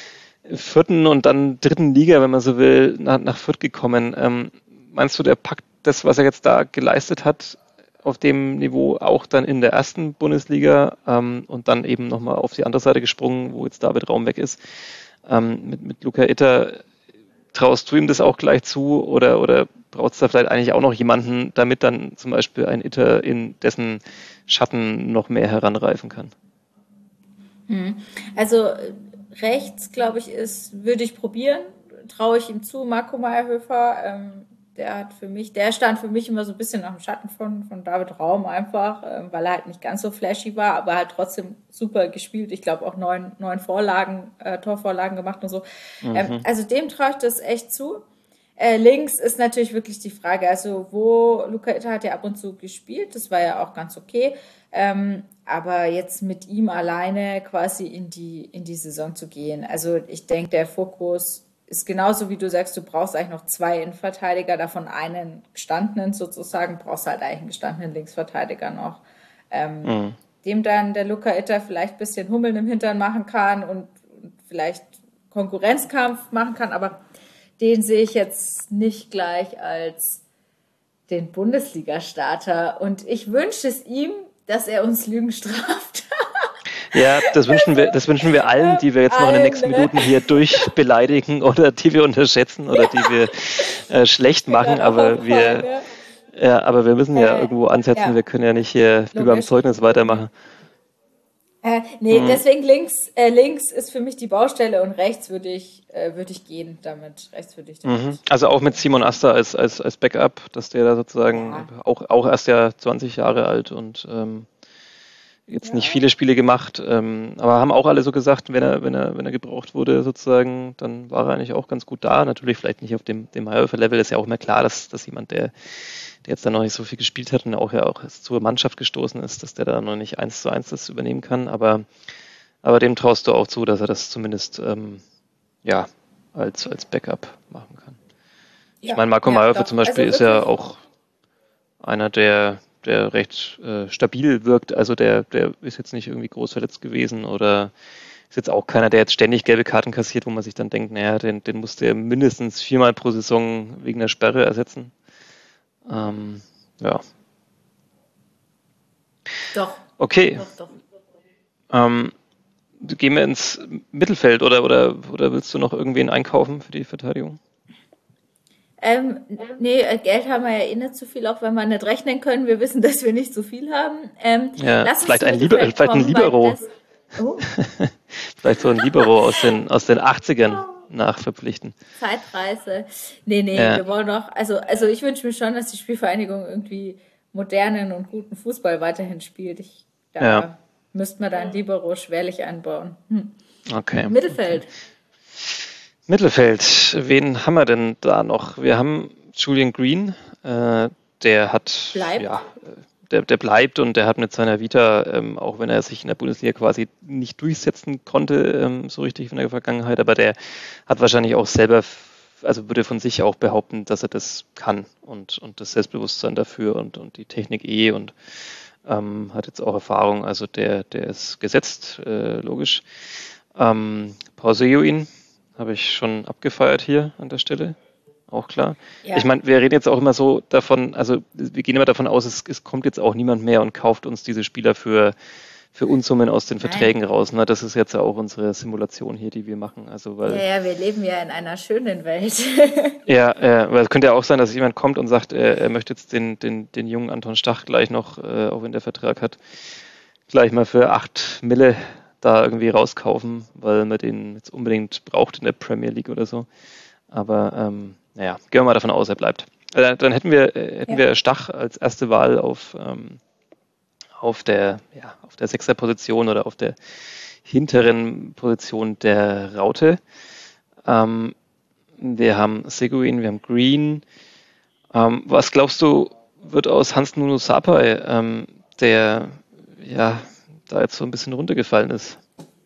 4. und dann 3. Liga, wenn man so will, nach Fürth gekommen. Meinst du, der packt das, was er jetzt da geleistet hat, auf dem Niveau auch dann in der 1. Bundesliga und dann eben nochmal auf die andere Seite gesprungen, wo jetzt David Raum weg ist? Mit Luca Itter, traust du ihm das auch gleich zu oder braucht es da vielleicht eigentlich auch noch jemanden, damit dann zum Beispiel ein Itter in dessen Schatten noch mehr heranreifen kann? Also rechts, glaube ich, würde ich probieren, traue ich ihm zu, Marco Mayhofer. Der stand für mich immer so ein bisschen nach dem Schatten von David Raum einfach, weil er halt nicht ganz so flashy war, aber halt trotzdem super gespielt. Ich glaube auch 9 Torvorlagen gemacht und so. Also dem traue ich das echt zu. Links ist natürlich wirklich die Frage, also Luca Itter hat ja ab und zu gespielt, das war ja auch ganz okay, aber jetzt mit ihm alleine quasi in die Saison zu gehen, also ich denke, der Fokus ist genauso, wie du sagst, du brauchst eigentlich noch 2 Innenverteidiger, davon einen gestandenen sozusagen, brauchst halt eigentlich einen gestandenen Linksverteidiger noch, dem dann der Luca Itter vielleicht ein bisschen Hummeln im Hintern machen kann und vielleicht Konkurrenzkampf machen kann, aber den sehe ich jetzt nicht gleich als den Bundesliga-Starter. Und ich wünsche es ihm, dass er uns Lügen straft. Ja, das wünschen wir allen, die wir jetzt noch in den nächsten Minuten hier durchbeleidigen oder die wir unterschätzen oder die wir schlecht machen. Aber wir müssen ja irgendwo ansetzen. Ja. Wir können ja nicht hier wie beim Zeugnis weitermachen. Deswegen links ist für mich die Baustelle und rechts würde ich gehen damit. Also auch mit Simon Asta als Backup, dass der da sozusagen auch erst ja 20 Jahre alt und jetzt nicht viele Spiele gemacht, aber haben auch alle so gesagt, wenn er gebraucht wurde sozusagen, dann war er eigentlich auch ganz gut da. Natürlich vielleicht nicht auf dem Mayhofer-Level, ist ja auch immer klar, dass jemand, der jetzt da noch nicht so viel gespielt hat und auch zur Mannschaft gestoßen ist, dass der da noch nicht 1:1 das übernehmen kann, aber dem traust du auch zu, dass er das zumindest als Backup machen kann. Ja, ich meine, Marco Mayhofer zum Beispiel ist ja auch einer, der recht stabil wirkt, also der ist jetzt nicht irgendwie groß verletzt gewesen oder ist jetzt auch keiner, der jetzt ständig gelbe Karten kassiert, wo man sich dann denkt, naja, den musste er mindestens 4-mal pro Saison wegen der Sperre ersetzen. Doch, Okay. doch. Ähm, Gehen wir ins Mittelfeld oder willst du noch irgendwen einkaufen für die Verteidigung? Nee, Geld haben wir ja eh nicht so viel, auch wenn wir nicht rechnen können. Wir wissen, dass wir nicht so viel haben. Ja, Lass uns zum Mittelfeld vielleicht ein kommen, weil Libero. das. Oh, Vielleicht so ein Libero aus den 80ern nachverpflichten. Zeitreise. Nee, Ja, wir wollen doch. Also ich wünsche mir schon, dass die Spielvereinigung irgendwie modernen und guten Fußball weiterhin spielt. ja, Da müsste man dann Libero schwerlich einbauen. okay. Mittelfeld. Mittelfeld, wen haben wir denn da noch? Wir haben Julian Green, der hat, Bleibt. ja, der bleibt und der hat mit seiner Vita, auch wenn er sich in der Bundesliga quasi nicht durchsetzen konnte, so richtig in der Vergangenheit, aber der hat wahrscheinlich auch selber, also würde von sich auch behaupten, dass er das kann und das Selbstbewusstsein dafür und die Technik und hat jetzt auch Erfahrung, also der ist gesetzt, logisch. Paul Seguin habe ich schon abgefeiert hier an der Stelle, auch klar. Ich Ja. meine, wir reden jetzt auch immer so davon, also wir gehen immer davon aus, es kommt jetzt auch niemand mehr und kauft uns diese Spieler für Unsummen aus den Nein. Verträgen raus. Ne? Das ist jetzt ja auch unsere Simulation hier, die wir machen. Also, weil Ja, wir leben ja in einer schönen Welt. ja, weil es könnte ja auch sein, dass jemand kommt und sagt, er möchte jetzt den jungen Anton Stach gleich noch, auch wenn der Vertrag hat, gleich mal für 8 Mille da irgendwie rauskaufen, weil man den jetzt unbedingt braucht in der Premier League oder so. Aber naja, gehen wir mal davon aus, er bleibt. Dann hätten Ja. wir Stach als erste Wahl auf der Sechser-Position oder auf der hinteren Position der Raute. Ähm, Wir haben Seguin, wir haben Green. Was glaubst du, wird aus Hans Nuno Sapai, der ja da jetzt so ein bisschen runtergefallen ist?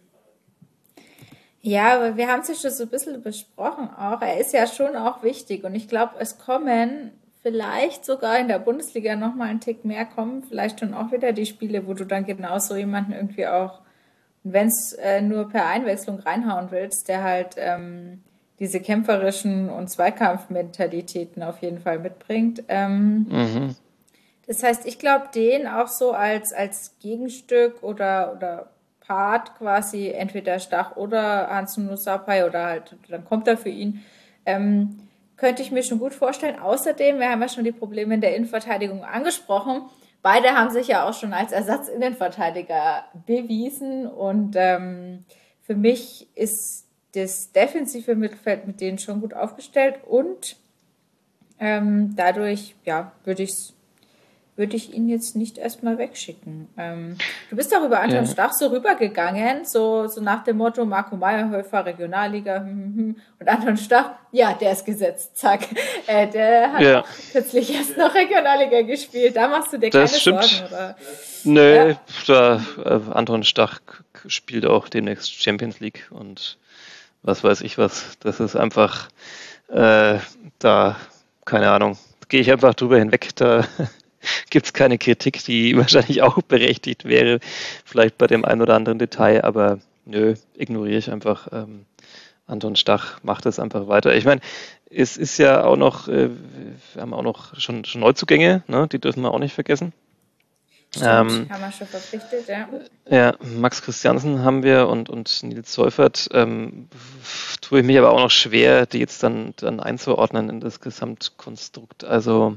Ja, aber wir haben es ja schon so ein bisschen besprochen auch. Er ist ja schon auch wichtig und ich glaube, es kommen vielleicht sogar in der Bundesliga nochmal einen Tick mehr kommen, vielleicht schon auch wieder die Spiele, wo du dann genau so jemanden irgendwie auch, wenn es nur per Einwechslung reinhauen willst, der halt diese kämpferischen und Zweikampfmentalitäten auf jeden Fall mitbringt. Mhm. Das heißt, ich glaube, den auch so als Gegenstück oder Part quasi, entweder Stach oder Hansen Sapai oder halt, dann kommt er für ihn, könnte ich mir schon gut vorstellen. Außerdem, wir haben ja schon die Probleme in der Innenverteidigung angesprochen. Beide haben sich ja auch schon als Ersatzinnenverteidiger bewiesen und für mich ist das defensive Mittelfeld mit denen schon gut aufgestellt und dadurch, ja, würde ich ihn jetzt nicht erstmal wegschicken. Du bist auch über Anton Ja, Stach so rübergegangen, so nach dem Motto Marco Mayerhöfer, Regionalliga, und Anton Stach, ja, der ist gesetzt, zack. Der hat ja, auch kürzlich erst noch Regionalliga gespielt, da machst du dir keine das Sorgen, stimmt. oder? Nee, Ja, Anton Stach spielt auch demnächst Champions League und was weiß ich was. Das ist einfach da, keine Ahnung, gehe ich einfach drüber hinweg. Da gibt es keine Kritik, die wahrscheinlich auch berechtigt wäre, vielleicht bei dem einen oder anderen Detail, aber nö, ignoriere ich einfach. Anton Stach macht es einfach weiter. Ich meine, es ist ja auch noch, wir haben auch noch schon Neuzugänge, ne? Die dürfen wir auch nicht vergessen. stimmt, Ähm, haben wir schon verpflichtet, ja. ja, Max Christiansen haben wir und Nils Seufert. Tue ich mich aber auch noch schwer, die jetzt dann einzuordnen in das Gesamtkonstrukt. Also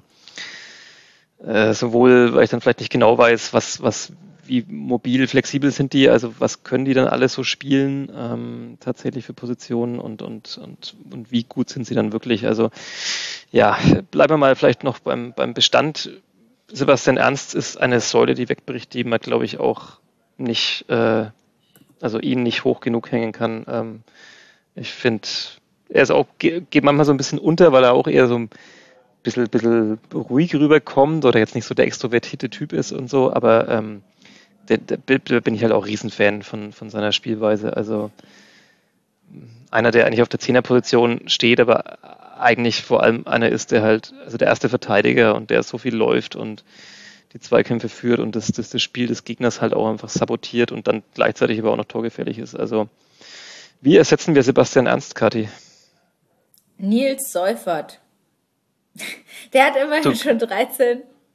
sowohl, weil ich dann vielleicht nicht genau weiß, wie mobil, flexibel sind die, also was können die dann alles so spielen, tatsächlich für Positionen und wie gut sind sie dann wirklich. Also ja, bleiben wir mal vielleicht noch beim Bestand. Sebastian Ernst ist eine Säule, die wegbricht, die man, glaube ich, auch nicht, also ihn nicht hoch genug hängen kann. Ich finde, er ist auch, geht manchmal so ein bisschen unter, weil er auch eher so ein bisschen ruhig rüberkommt oder jetzt nicht so der extrovertierte Typ ist und so, aber da bin ich halt auch Riesenfan von seiner Spielweise. Also einer, der eigentlich auf der Zehnerposition steht, aber eigentlich vor allem einer ist, der halt, also der erste Verteidiger und der so viel läuft und die Zweikämpfe führt und das Spiel des Gegners halt auch einfach sabotiert und dann gleichzeitig aber auch noch torgefährlich ist. Also wie ersetzen wir Sebastian Ernst, Kathi? Nils Seufert. Der hat immerhin Du, schon 13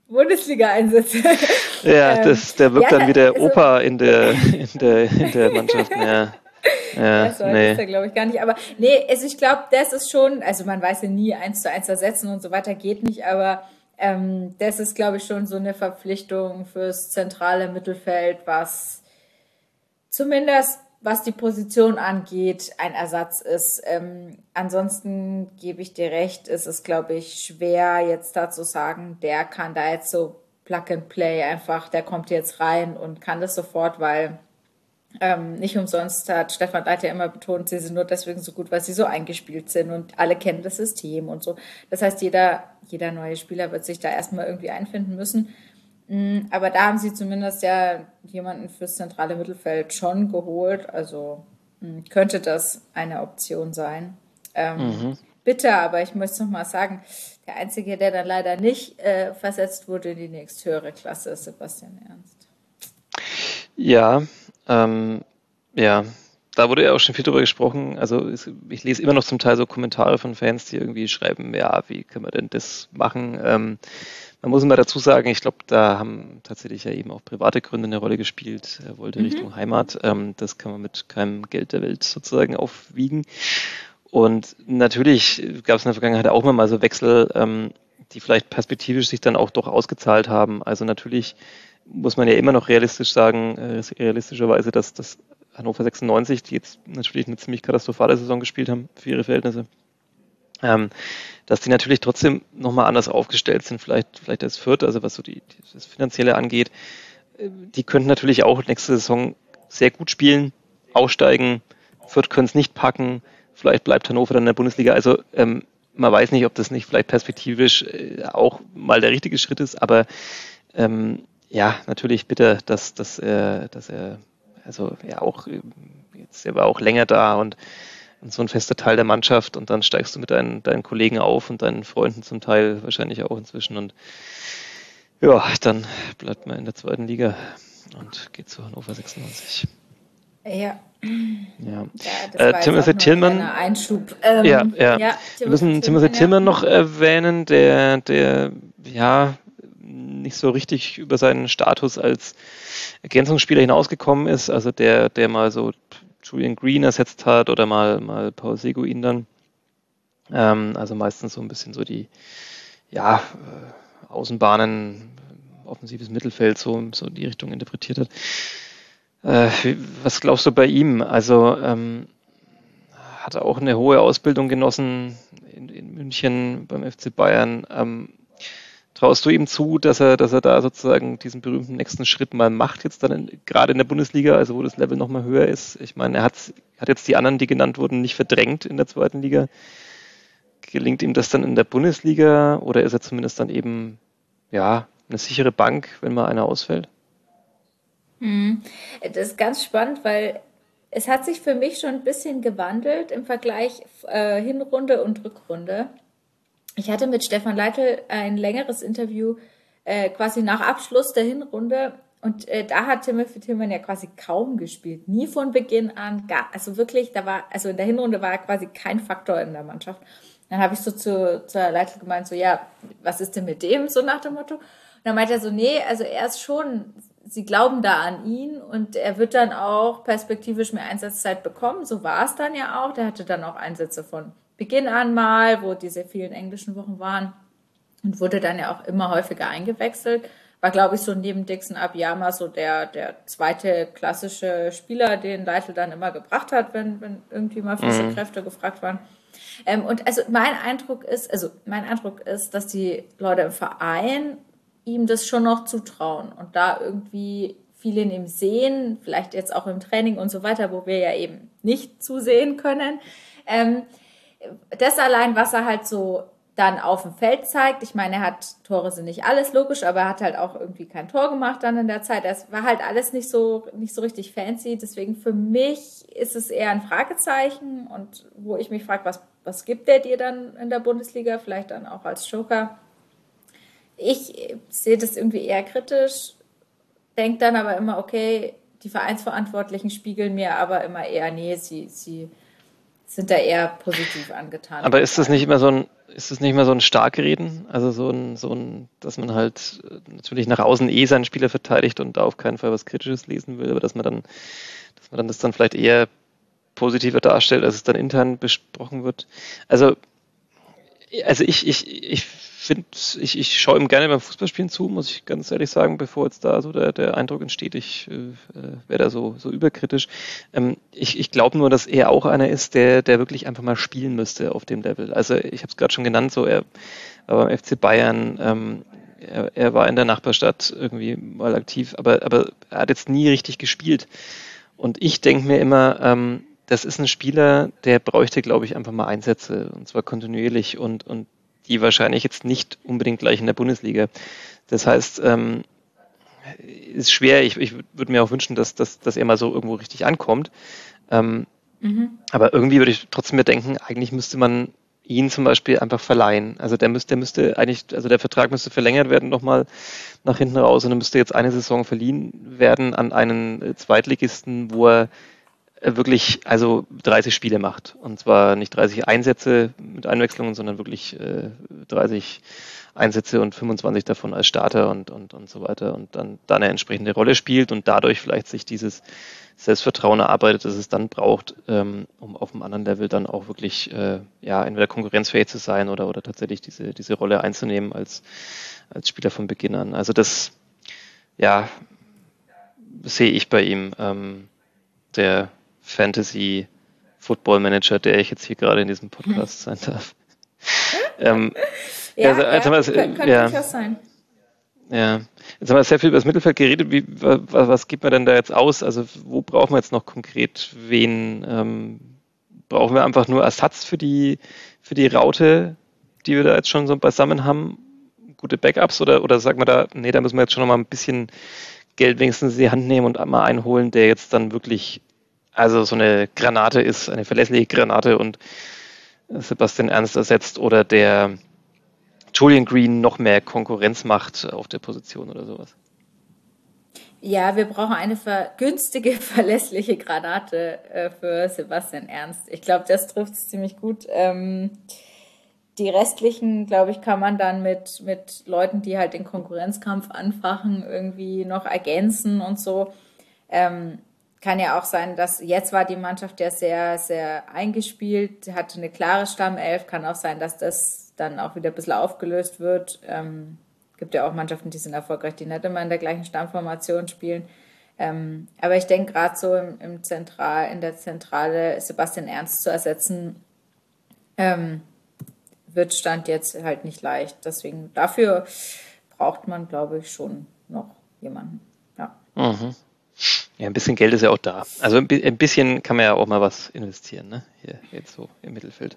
Bundesliga-Einsätze. Ja, der wirkt dann wie der also, Opa in der Mannschaft. Ja, so alt ist nee. er, glaube ich, gar nicht. Aber nee, also ich glaube, das ist schon, also man weiß ja nie, 1:1 ersetzen und so weiter geht nicht, aber das ist, glaube ich, schon so eine Verpflichtung fürs zentrale Mittelfeld, was zumindest was die Position angeht, ein Ersatz ist. Ansonsten gebe ich dir recht, ist es, glaube ich, schwer jetzt da zu sagen, der kann da jetzt so Plug and Play einfach, der kommt jetzt rein und kann das sofort, weil nicht umsonst hat Stefan Leitl ja immer betont, sie sind nur deswegen so gut, weil sie so eingespielt sind und alle kennen das System und so. Das heißt, jeder neue Spieler wird sich da erstmal irgendwie einfinden müssen. Aber da haben sie zumindest ja jemanden fürs zentrale Mittelfeld schon geholt. Also könnte das eine Option sein. Bitter, aber ich möchte noch mal sagen, der Einzige, der dann leider nicht versetzt wurde in die nächsthöhere Klasse, ist Sebastian Ernst. Ja, ja, da wurde ja auch schon viel drüber gesprochen. Also ich lese immer noch zum Teil so Kommentare von Fans, die irgendwie schreiben, ja, wie können wir denn das machen? Man muss immer dazu sagen, ich glaube, da haben tatsächlich ja eben auch private Gründe eine Rolle gespielt. Er wollte Richtung Heimat. Das kann man mit keinem Geld der Welt sozusagen aufwiegen. Und natürlich gab es in der Vergangenheit auch immer mal so Wechsel, die vielleicht perspektivisch sich dann auch doch ausgezahlt haben. Also natürlich muss man ja immer noch realistisch sagen, realistischerweise, dass Hannover 96, die jetzt natürlich eine ziemlich katastrophale Saison gespielt haben für ihre Verhältnisse, dass die natürlich trotzdem nochmal anders aufgestellt sind, vielleicht als Fürth, also was so das Finanzielle angeht. Die könnten natürlich auch nächste Saison sehr gut spielen, aussteigen. Fürth können es nicht packen. Vielleicht bleibt Hannover dann in der Bundesliga. Also man weiß nicht, ob das nicht vielleicht perspektivisch auch mal der richtige Schritt ist, aber ja, natürlich bitte, dass er also ja auch jetzt, er war auch länger da und so ein fester Teil der Mannschaft und dann steigst du mit deinen Kollegen auf und deinen Freunden zum Teil wahrscheinlich auch inzwischen und ja, dann bleibt man in der zweiten Liga und geht zu Hannover 96. Ja. Ja. Das war Timothy Tillman. Einschub. Ja. Wir müssen Timothy Tillman noch erwähnen, der ja nicht so richtig über seinen Status als Ergänzungsspieler hinausgekommen ist, also der mal so Julian Green ersetzt hat oder mal Paul Seguin dann. Also meistens so ein bisschen so die Außenbahnen, offensives Mittelfeld, so in die Richtung interpretiert hat. Was glaubst du bei ihm? Also hat er auch eine hohe Ausbildung genossen in München beim FC Bayern. Traust du ihm zu, dass er da sozusagen diesen berühmten nächsten Schritt mal macht, jetzt dann gerade in der Bundesliga, also wo das Level nochmal höher ist? Ich meine, er hat jetzt die anderen, die genannt wurden, nicht verdrängt in der zweiten Liga. Gelingt ihm das dann in der Bundesliga oder ist er zumindest dann eben ja eine sichere Bank, wenn mal einer ausfällt? Das ist ganz spannend, weil es hat sich für mich schon ein bisschen gewandelt im Vergleich Hinrunde und Rückrunde. Ich hatte mit Stefan Leitl ein längeres Interview quasi nach Abschluss der Hinrunde und da hat Timothy Tillman ja quasi kaum gespielt, nie von Beginn an, also wirklich, also in der Hinrunde war er quasi kein Faktor in der Mannschaft. Dann habe ich so zur Leitl gemeint, so ja, was ist denn mit dem, so nach dem Motto. Und dann meinte er so, nee, also er ist schon, sie glauben da an ihn und er wird dann auch perspektivisch mehr Einsatzzeit bekommen, so war es dann ja auch, der hatte dann auch Einsätze von Beginn an mal, wo diese vielen englischen Wochen waren und wurde dann ja auch immer häufiger eingewechselt. War, glaube ich, so neben Dixon Abiyama so der zweite klassische Spieler, den Leitl dann immer gebracht hat, wenn irgendwie mal frische Kräfte gefragt waren. Und also mein Eindruck ist, dass die Leute im Verein ihm das schon noch zutrauen und da irgendwie viel in ihm sehen, vielleicht jetzt auch im Training und so weiter, wo wir ja eben nicht zusehen können. Das allein, was er halt so dann auf dem Feld zeigt, ich meine, Tore sind nicht alles, logisch, aber er hat halt auch irgendwie kein Tor gemacht dann in der Zeit. Das war halt alles nicht so richtig fancy, deswegen für mich ist es eher ein Fragezeichen und wo ich mich frage, was gibt der dir dann in der Bundesliga, vielleicht dann auch als Joker. Ich sehe das irgendwie eher kritisch, denke dann aber immer, okay, die Vereinsverantwortlichen spiegeln mir aber immer eher, nee, sie sind da eher positiv angetan. Aber ist das nicht immer so ein ist es nicht mehr so ein Starkreden? Also dass man halt natürlich nach außen seinen Spieler verteidigt und da auf keinen Fall was Kritisches lesen will, aber dass man dann das dann vielleicht eher positiver darstellt, als es dann intern besprochen wird. Also ich finde, ich schaue ihm gerne beim Fußballspielen zu, muss ich ganz ehrlich sagen, bevor jetzt da so der Eindruck entsteht, ich wäre da so überkritisch. Ich glaube nur, dass er auch einer ist, der wirklich einfach mal spielen müsste auf dem Level. Also ich habe es gerade schon genannt, so er war beim FC Bayern, er war in der Nachbarstadt irgendwie mal aktiv, aber er hat jetzt nie richtig gespielt. Und ich denke mir immer, das ist ein Spieler, der bräuchte, glaube ich, einfach mal Einsätze, und zwar kontinuierlich und die wahrscheinlich jetzt nicht unbedingt gleich in der Bundesliga. Das heißt, ist schwer. Ich würde mir auch wünschen, dass er mal so irgendwo richtig ankommt. Aber irgendwie würde ich trotzdem mir denken, eigentlich müsste man ihn zum Beispiel einfach verleihen. Also der müsste eigentlich, also der Vertrag müsste verlängert werden nochmal nach hinten raus und er müsste jetzt eine Saison verliehen werden an einen Zweitligisten, wo er wirklich also 30 Spiele macht. Und zwar nicht 30 Einsätze mit Einwechslungen, sondern wirklich 30 Einsätze und 25 davon als Starter und so weiter. Und dann eine entsprechende Rolle spielt und dadurch vielleicht sich dieses Selbstvertrauen erarbeitet, das es dann braucht, um auf einem anderen Level dann auch wirklich entweder konkurrenzfähig zu sein oder tatsächlich diese Rolle einzunehmen als Spieler von Beginn an. Also das sehe ich bei ihm. Der Fantasy-Football-Manager, der ich jetzt hier gerade in diesem Podcast sein darf. Könnte durchaus sein. Ja, jetzt haben wir sehr viel über das Mittelfeld geredet. Was gibt man denn da jetzt aus? Also wo brauchen wir jetzt noch konkret wen? Brauchen wir einfach nur Ersatz für die Raute, die wir da jetzt schon so beisammen haben? Gute Backups oder sagen wir da, nee, da müssen wir jetzt schon noch mal ein bisschen Geld wenigstens in die Hand nehmen und einmal einholen, der jetzt dann wirklich also so eine Granate ist, eine verlässliche Granate und Sebastian Ernst ersetzt oder der Julian Green noch mehr Konkurrenz macht auf der Position oder sowas. Ja, wir brauchen eine günstige, verlässliche Granate für Sebastian Ernst. Ich glaube, das trifft es ziemlich gut. Die restlichen, glaube ich, kann man dann mit Leuten, die halt den Konkurrenzkampf anfachen, irgendwie noch ergänzen und so. Kann ja auch sein, dass jetzt war die Mannschaft ja sehr, sehr eingespielt, hatte eine klare Stammelf. Kann auch sein, dass das dann auch wieder ein bisschen aufgelöst wird. Gibt ja auch Mannschaften, die sind erfolgreich, die nicht immer in der gleichen Stammformation spielen. Aber ich denke, gerade so in der Zentrale Sebastian Ernst zu ersetzen, wird Stand jetzt halt nicht leicht. Deswegen dafür braucht man, glaube ich, schon noch jemanden. Ja. Mhm. Ja, ein bisschen Geld ist ja auch da. Also ein bisschen kann man ja auch mal was investieren, ne? Hier jetzt so im Mittelfeld.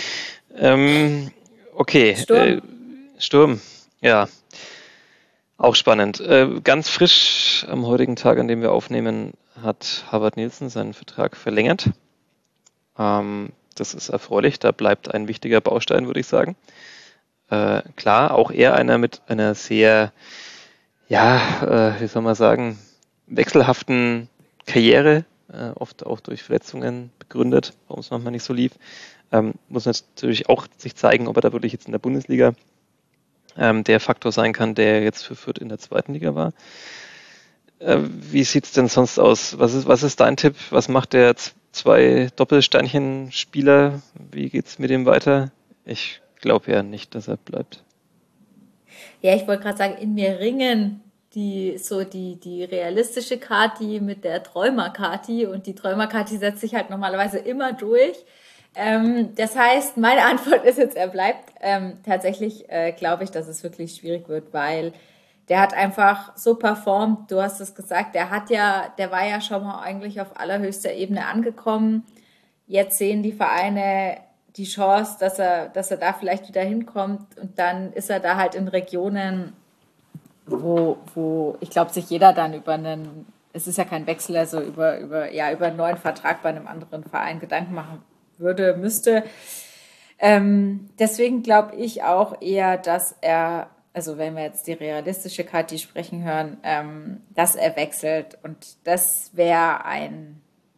Okay. Sturm. Ja. Auch spannend. Ganz frisch am heutigen Tag, an dem wir aufnehmen, hat Harvard Nielsen seinen Vertrag verlängert. Das ist erfreulich. Da bleibt ein wichtiger Baustein, würde ich sagen. Klar, auch er einer mit einer sehr, wie soll man sagen, wechselhaften Karriere, oft auch durch Verletzungen begründet, warum es manchmal nicht so lief. Muss natürlich auch sich zeigen, ob er da wirklich jetzt in der Bundesliga der Faktor sein kann, der jetzt für Fürth in der zweiten Liga war. Wie sieht es denn sonst aus? Was ist dein Tipp? Was macht der 2 Doppelsternchen-Spieler? Wie geht's mit ihm weiter? Ich glaube ja nicht, dass er bleibt. Ja, ich wollte gerade sagen, in mir ringen die realistische Kati mit der Träumer-Kati und die Träumer-Kati setzt sich halt normalerweise immer durch. Das heißt, meine Antwort ist jetzt, er bleibt. Tatsächlich glaube ich, dass es wirklich schwierig wird, weil der hat einfach so performt. Du hast es gesagt, der war ja schon mal eigentlich auf allerhöchster Ebene angekommen. Jetzt sehen die Vereine die Chance, dass er da vielleicht wieder hinkommt und dann ist er da halt in Regionen, wo ich glaube, sich jeder dann es ist ja kein Wechsel, also über einen neuen Vertrag bei einem anderen Verein Gedanken machen müsste. Deswegen glaube ich auch eher, dass er, also wenn wir jetzt die realistische Kati sprechen hören, dass er wechselt und das wäre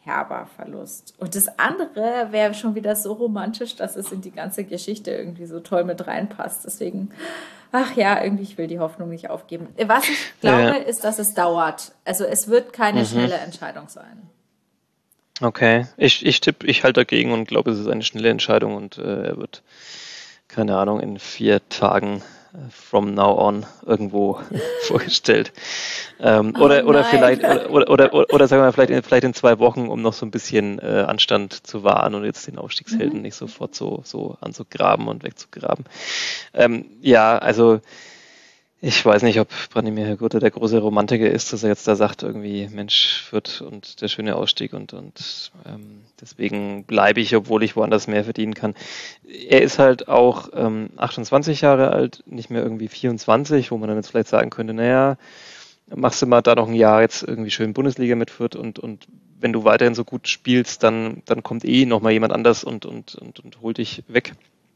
herber Verlust. Und das andere wäre schon wieder so romantisch, dass es in die ganze Geschichte irgendwie so toll mit reinpasst. Deswegen, ach ja, irgendwie, ich will die Hoffnung nicht aufgeben. Was ich glaube, ist, dass es dauert. Also es wird keine schnelle Entscheidung sein. Okay, ich halte dagegen und glaube, es ist eine schnelle Entscheidung und er wird, keine Ahnung, in 4 Tagen from now on irgendwo vorgestellt. Oder vielleicht, oder sagen wir vielleicht in 2 Wochen, um noch so ein bisschen Anstand zu wahren und jetzt den Aufstiegshelden nicht sofort so anzugraben und wegzugraben. Ja, also ich weiß nicht, ob Branimir Hrgoda der große Romantiker ist, dass er jetzt da sagt, irgendwie Mensch, Fürth und der schöne Ausstieg und deswegen bleibe ich, obwohl ich woanders mehr verdienen kann. Er ist halt auch 28 Jahre alt, nicht mehr irgendwie 24, wo man dann jetzt vielleicht sagen könnte, naja, machst du mal da noch ein Jahr jetzt irgendwie schön Bundesliga mit Fürth und wenn du weiterhin so gut spielst, dann kommt noch mal jemand anders und holt dich weg.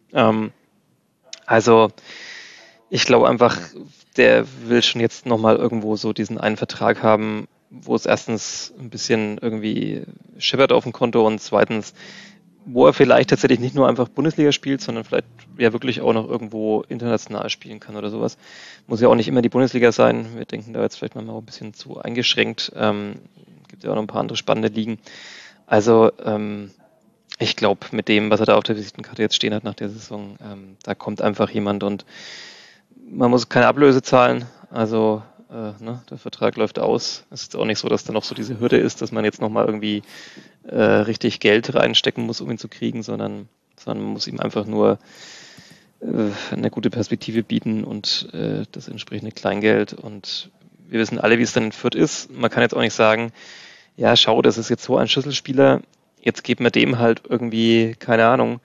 Also ich glaube einfach, der will schon jetzt nochmal irgendwo so diesen einen Vertrag haben, wo es erstens ein bisschen irgendwie schippert auf dem Konto und zweitens, wo er vielleicht tatsächlich nicht nur einfach Bundesliga spielt, sondern vielleicht ja wirklich auch noch irgendwo international spielen kann oder sowas. Muss ja auch nicht immer die Bundesliga sein. Wir denken da jetzt vielleicht manchmal auch ein bisschen zu eingeschränkt. Gibt ja auch noch ein paar andere spannende Ligen. Also ich glaube, mit dem, was er da auf der Visitenkarte jetzt stehen hat nach der Saison, da kommt einfach jemand und man muss keine Ablöse zahlen, also der Vertrag läuft aus. Es ist auch nicht so, dass da noch so diese Hürde ist, dass man jetzt nochmal irgendwie richtig Geld reinstecken muss, um ihn zu kriegen, sondern man muss ihm einfach nur eine gute Perspektive bieten und das entsprechende Kleingeld. Und wir wissen alle, wie es dann in Fürth ist. Man kann jetzt auch nicht sagen, ja, schau, das ist jetzt so ein Schlüsselspieler, jetzt geben wir dem halt irgendwie, keine Ahnung,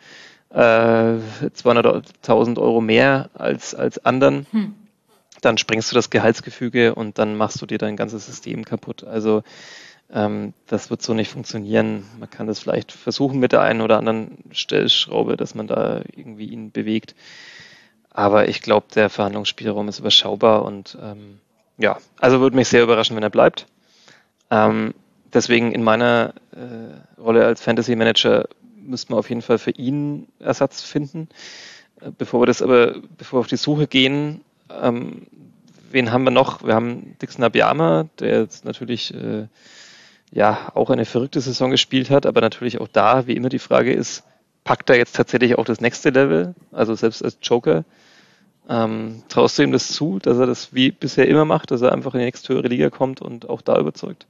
200.000 Euro mehr als anderen, dann sprengst du das Gehaltsgefüge und dann machst du dir dein ganzes System kaputt. Also das wird so nicht funktionieren. Man kann das vielleicht versuchen mit der einen oder anderen Stellschraube, dass man da irgendwie ihn bewegt. Aber ich glaube, der Verhandlungsspielraum ist überschaubar und also würde mich sehr überraschen, wenn er bleibt. Deswegen in meiner Rolle als Fantasy Manager müssten wir auf jeden Fall für ihn Ersatz finden. Bevor wir auf die Suche gehen, wen haben wir noch? Wir haben Dixon Abiyama, der jetzt natürlich auch eine verrückte Saison gespielt hat, aber natürlich auch da, wie immer die Frage ist, packt er jetzt tatsächlich auch das nächste Level, also selbst als Joker? Traust du ihm das zu, dass er das wie bisher immer macht, dass er einfach in die nächsthöhere Liga kommt und auch da überzeugt?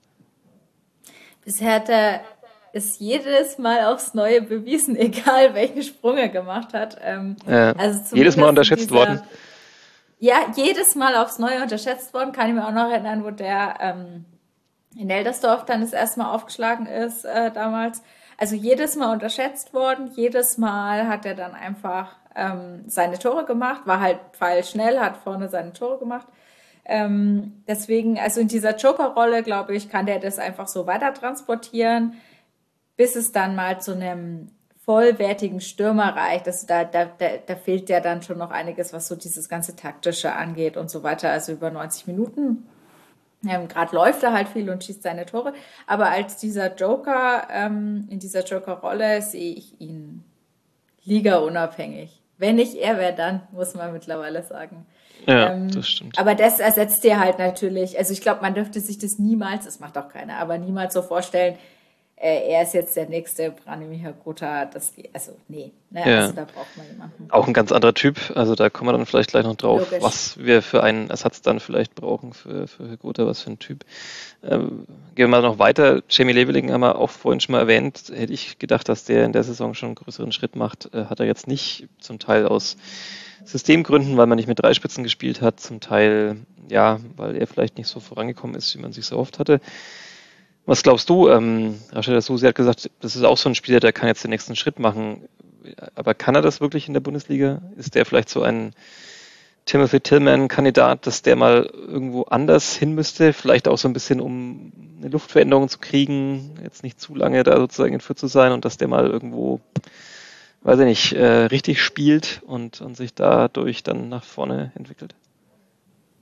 Bisher hat er es jedes Mal aufs Neue bewiesen, egal welchen Sprung er gemacht hat. Also jedes Mal unterschätzt worden. Ja, jedes Mal aufs Neue unterschätzt worden. Kann ich mir auch noch erinnern, wo der in Eldersdorf dann das erste Mal aufgeschlagen ist damals. Also jedes Mal unterschätzt worden. Jedes Mal hat er dann einfach seine Tore gemacht. War halt pfeilschnell, hat vorne seine Tore gemacht. Deswegen, also in dieser Joker-Rolle, glaube ich, kann der das einfach so weiter transportieren, bis es dann mal zu einem vollwertigen Stürmer reicht. Da fehlt ja dann schon noch einiges, was so dieses ganze Taktische angeht und so weiter. Also über 90 Minuten. Gerade läuft er halt viel und schießt seine Tore. Aber als dieser Joker, in dieser Joker-Rolle sehe ich ihn ligaunabhängig. Wenn nicht er, wer dann, muss man mittlerweile sagen. Ja, das stimmt. Aber das ersetzt dir halt natürlich, also ich glaube, man dürfte sich das niemals, das macht auch keiner, aber niemals so vorstellen, er ist jetzt der nächste Branimir Hrgoda, nee, ne? Ja. Also da braucht man jemanden. Auch ein ganz anderer Typ, also da kommen wir dann vielleicht gleich noch drauf, Logisch. Was wir für einen Ersatz dann vielleicht brauchen für Hrgoda, was für ein Typ. Gehen wir mal noch weiter, Jamie Leveling haben wir auch vorhin schon mal erwähnt, hätte ich gedacht, dass der in der Saison schon einen größeren Schritt macht, hat er jetzt nicht, zum Teil aus Systemgründen, weil man nicht mit 3 Spitzen gespielt hat, zum Teil, weil er vielleicht nicht so vorangekommen ist, wie man sich so oft hatte. Was glaubst du? Rashida Susi hat gesagt, das ist auch so ein Spieler, der kann jetzt den nächsten Schritt machen. Aber kann er das wirklich in der Bundesliga? Ist der vielleicht so ein Timothy Tillman-Kandidat, dass der mal irgendwo anders hin müsste? Vielleicht auch so ein bisschen, um eine Luftveränderung zu kriegen, jetzt nicht zu lange da sozusagen in Fürth zu sein und dass der mal irgendwo, weiß ich nicht, richtig spielt und sich dadurch dann nach vorne entwickelt?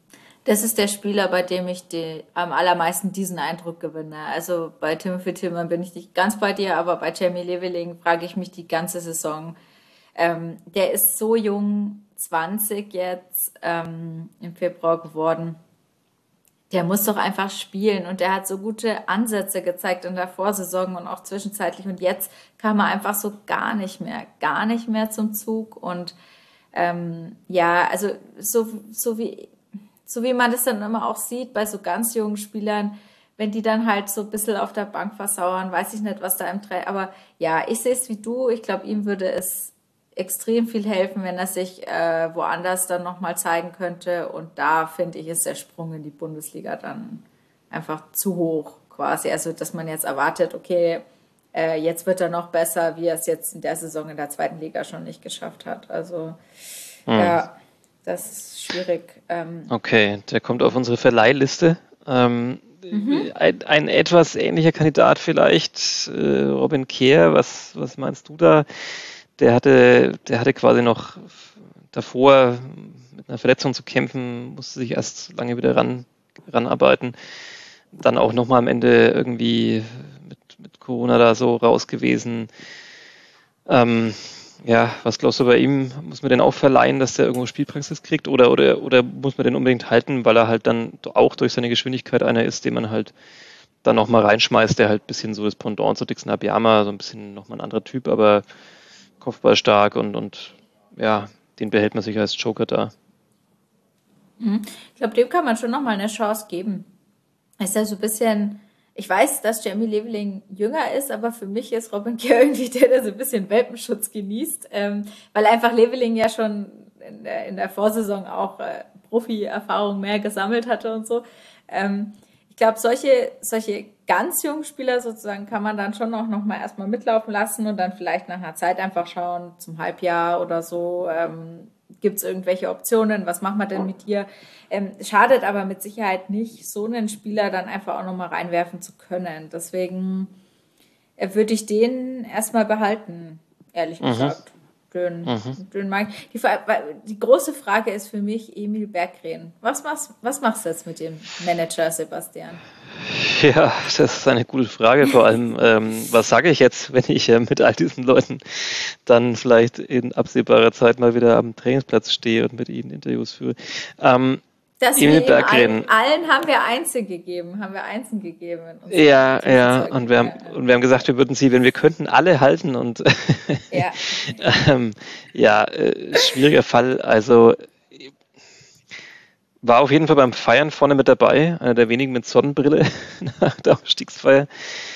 Das ist der Spieler, bei dem ich am allermeisten diesen Eindruck gewinne. Also bei Timothy Tillman bin ich nicht ganz bei dir, aber bei Jamie Leveling frage ich mich die ganze Saison. Der ist so jung, 20 jetzt im Februar geworden. Der muss doch einfach spielen und der hat so gute Ansätze gezeigt in der Vorsaison und auch zwischenzeitlich und jetzt kam er einfach so gar nicht mehr zum Zug und ja, also so wie man das dann immer auch sieht bei so ganz jungen Spielern, wenn die dann halt so ein bisschen auf der Bank versauern, weiß ich nicht, was da im Training, aber ja, ich sehe es wie du, ich glaube, ihm würde es extrem viel helfen, wenn er sich woanders dann nochmal zeigen könnte. Und da, finde ich, ist der Sprung in die Bundesliga dann einfach zu hoch quasi. Also, dass man jetzt erwartet, okay, jetzt wird er noch besser, wie er es jetzt in der Saison in der zweiten Liga schon nicht geschafft hat. Also, ja, das ist schwierig. Okay, der kommt auf unsere Verleihliste. Ein etwas ähnlicher Kandidat vielleicht, Robin Kehr, was meinst du da? Der hatte quasi noch davor mit einer Verletzung zu kämpfen, musste sich erst lange wieder ranarbeiten. Dann auch nochmal am Ende irgendwie mit Corona da so raus gewesen. Ja, was glaubst du bei ihm? Muss man den auch verleihen, dass der irgendwo Spielpraxis kriegt? Oder muss man den unbedingt halten, weil er halt dann auch durch seine Geschwindigkeit einer ist, den man halt dann nochmal reinschmeißt, der halt ein bisschen so das Pendant zu Dixon Abiyama, so ein bisschen nochmal ein anderer Typ, aber Kopfball stark und ja, den behält man sich als Joker da. Ich glaube, dem kann man schon nochmal eine Chance geben. Ist ja so ein bisschen, ich weiß, dass Jamie Leveling jünger ist, aber für mich ist Robin Kehr irgendwie der so ein bisschen Welpenschutz genießt, weil einfach Leveling ja schon in der Vorsaison auch Profi-Erfahrung mehr gesammelt hatte und so. Ich glaube, solche ganz jungen Spieler sozusagen kann man dann schon auch nochmal erstmal mitlaufen lassen und dann vielleicht nach einer Zeit einfach schauen, zum Halbjahr oder so, gibt es irgendwelche Optionen, was machen wir denn mit dir? Schadet aber mit Sicherheit nicht, so einen Spieler dann einfach auch nochmal reinwerfen zu können. Deswegen würde ich den erstmal behalten, ehrlich gesagt. Den mag ich. Die große Frage ist für mich Emil Berggren. Was machst du jetzt mit dem Manager Sebastian? Ja, das ist eine gute Frage. Vor allem, was sage ich jetzt, wenn ich mit all diesen Leuten dann vielleicht in absehbarer Zeit mal wieder am Trainingsplatz stehe und mit ihnen Interviews führe? Emil Berggren. Allen haben wir Einsen gegeben. Ja, und wir haben gesagt, wir würden sie, wenn wir könnten, alle halten und schwieriger Fall. Also war auf jeden Fall beim Feiern vorne mit dabei, einer der wenigen mit Sonnenbrille nach der Aufstiegsfeier.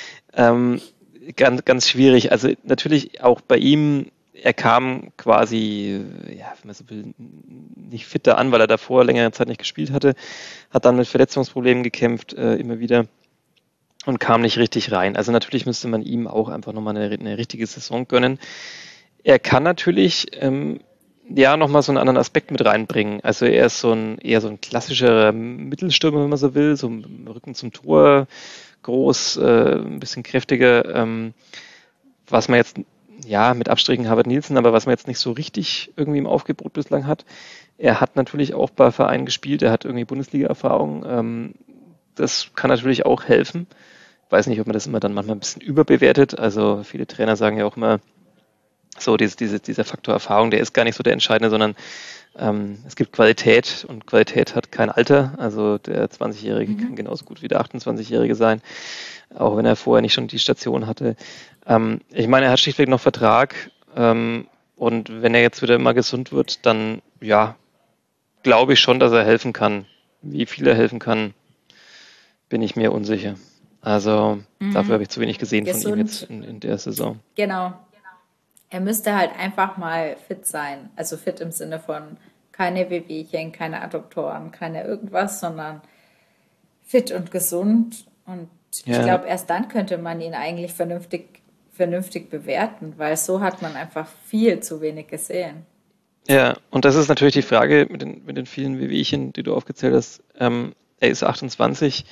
Ganz schwierig. Also natürlich auch bei ihm, er kam quasi, ja, wenn man so will, nicht fitter an, weil er davor längere Zeit nicht gespielt hatte, hat dann mit Verletzungsproblemen gekämpft, immer wieder und kam nicht richtig rein. Also natürlich müsste man ihm auch einfach nochmal eine richtige Saison gönnen. Er kann natürlich nochmal so einen anderen Aspekt mit reinbringen. Also er ist eher so ein klassischer Mittelstürmer, wenn man so will, so im Rücken zum Tor, groß, ein bisschen kräftiger, was man jetzt mit Abstrichen Harvard Nielsen, aber was man jetzt nicht so richtig irgendwie im Aufgebot bislang hat. Er hat natürlich auch bei Vereinen gespielt, er hat irgendwie Bundesliga-Erfahrung. Das kann natürlich auch helfen. Ich weiß nicht, ob man das immer dann manchmal ein bisschen überbewertet. Also viele Trainer sagen ja auch immer, so dieser Faktor Erfahrung, der ist gar nicht so der entscheidende, sondern es gibt Qualität und Qualität hat kein Alter. Also der 20-Jährige kann genauso gut wie der 28-Jährige sein, auch wenn er vorher nicht schon die Station hatte. Ich meine, er hat schlichtweg noch Vertrag und wenn er jetzt wieder mal gesund wird, dann glaube ich schon, dass er helfen kann. Wie viel er helfen kann, bin ich mir unsicher. Also dafür habe ich zu wenig gesehen von ihm jetzt in der Saison. Genau. Er müsste halt einfach mal fit sein. Also fit im Sinne von keine Wehwehchen, keine Adduktoren, keine irgendwas, sondern fit und gesund. Und ich glaube, erst dann könnte man ihn eigentlich vernünftig bewerten, weil so hat man einfach viel zu wenig gesehen. Ja, und das ist natürlich die Frage mit den vielen Wehwehchen, die du aufgezählt hast. Er ist 28.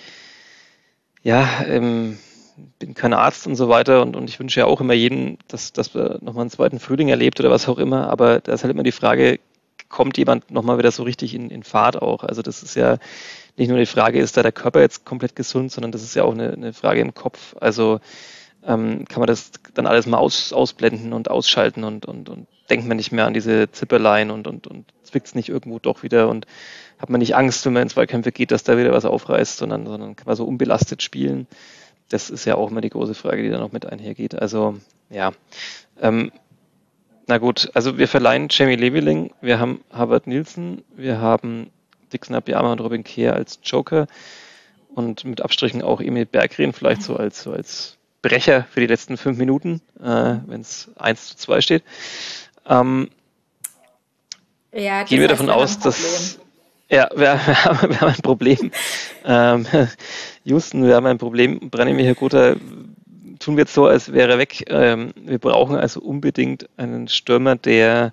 Bin kein Arzt und so weiter und ich wünsche ja auch immer jedem, dass wir nochmal einen zweiten Frühling erlebt oder was auch immer, aber da ist halt immer die Frage, kommt jemand nochmal wieder so richtig in Fahrt auch. Also das ist ja nicht nur die Frage, ist da der Körper jetzt komplett gesund, sondern das ist ja auch eine Frage im Kopf. Also kann man das dann alles mal ausblenden und ausschalten und denkt man nicht mehr an diese Zipperlein und zwickt es nicht irgendwo doch wieder und hat man nicht Angst, wenn man in Zweikämpfe geht, dass da wieder was aufreißt, sondern kann man so unbelastet spielen. Das ist ja auch immer die große Frage, die da noch mit einhergeht. Also ja, na gut, also wir verleihen Jamie Leveling, wir haben Harvard Nielsen, wir haben Dixon Abiyama und Robin Kehr als Joker und mit Abstrichen auch Emil Berggren vielleicht so als Brecher für die letzten 5 Minuten, wenn es 1:2 steht. Gehen wir davon aus, dass ja, wir haben ein Problem. Houston, wir haben ein Problem. Branimir Hrgoda tun wir jetzt so, als wäre er weg. Wir brauchen also unbedingt einen Stürmer, der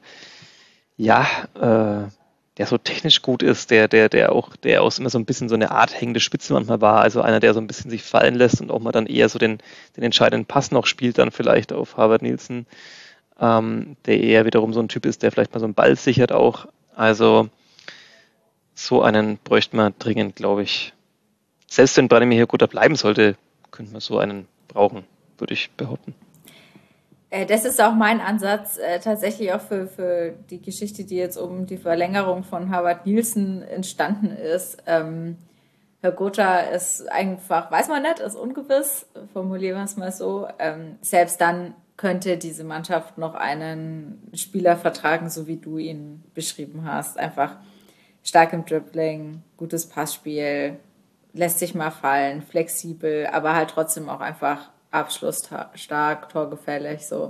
so technisch gut ist, der auch immer so ein bisschen so eine Art hängende Spitze manchmal war, also einer, der so ein bisschen sich fallen lässt und auch mal dann eher so den entscheidenden Pass noch spielt, dann vielleicht auf Harvard Nielsen, der eher wiederum so ein Typ ist, der vielleicht mal so einen Ball sichert auch. Also so einen bräuchte man dringend, glaube ich. Selbst wenn Branimir Hrgoda bleiben sollte, könnte man so einen brauchen, würde ich behaupten. Das ist auch mein Ansatz, tatsächlich auch für die Geschichte, die jetzt um die Verlängerung von Harvard Nielsen entstanden ist. Hrgoda ist einfach, weiß man nicht, ist ungewiss, formulieren wir es mal so. Selbst dann könnte diese Mannschaft noch einen Spieler vertragen, so wie du ihn beschrieben hast. Einfach stark im Dribbling, gutes Passspiel, lässt sich mal fallen, flexibel, aber halt trotzdem auch einfach abschlussstark, torgefährlich, so.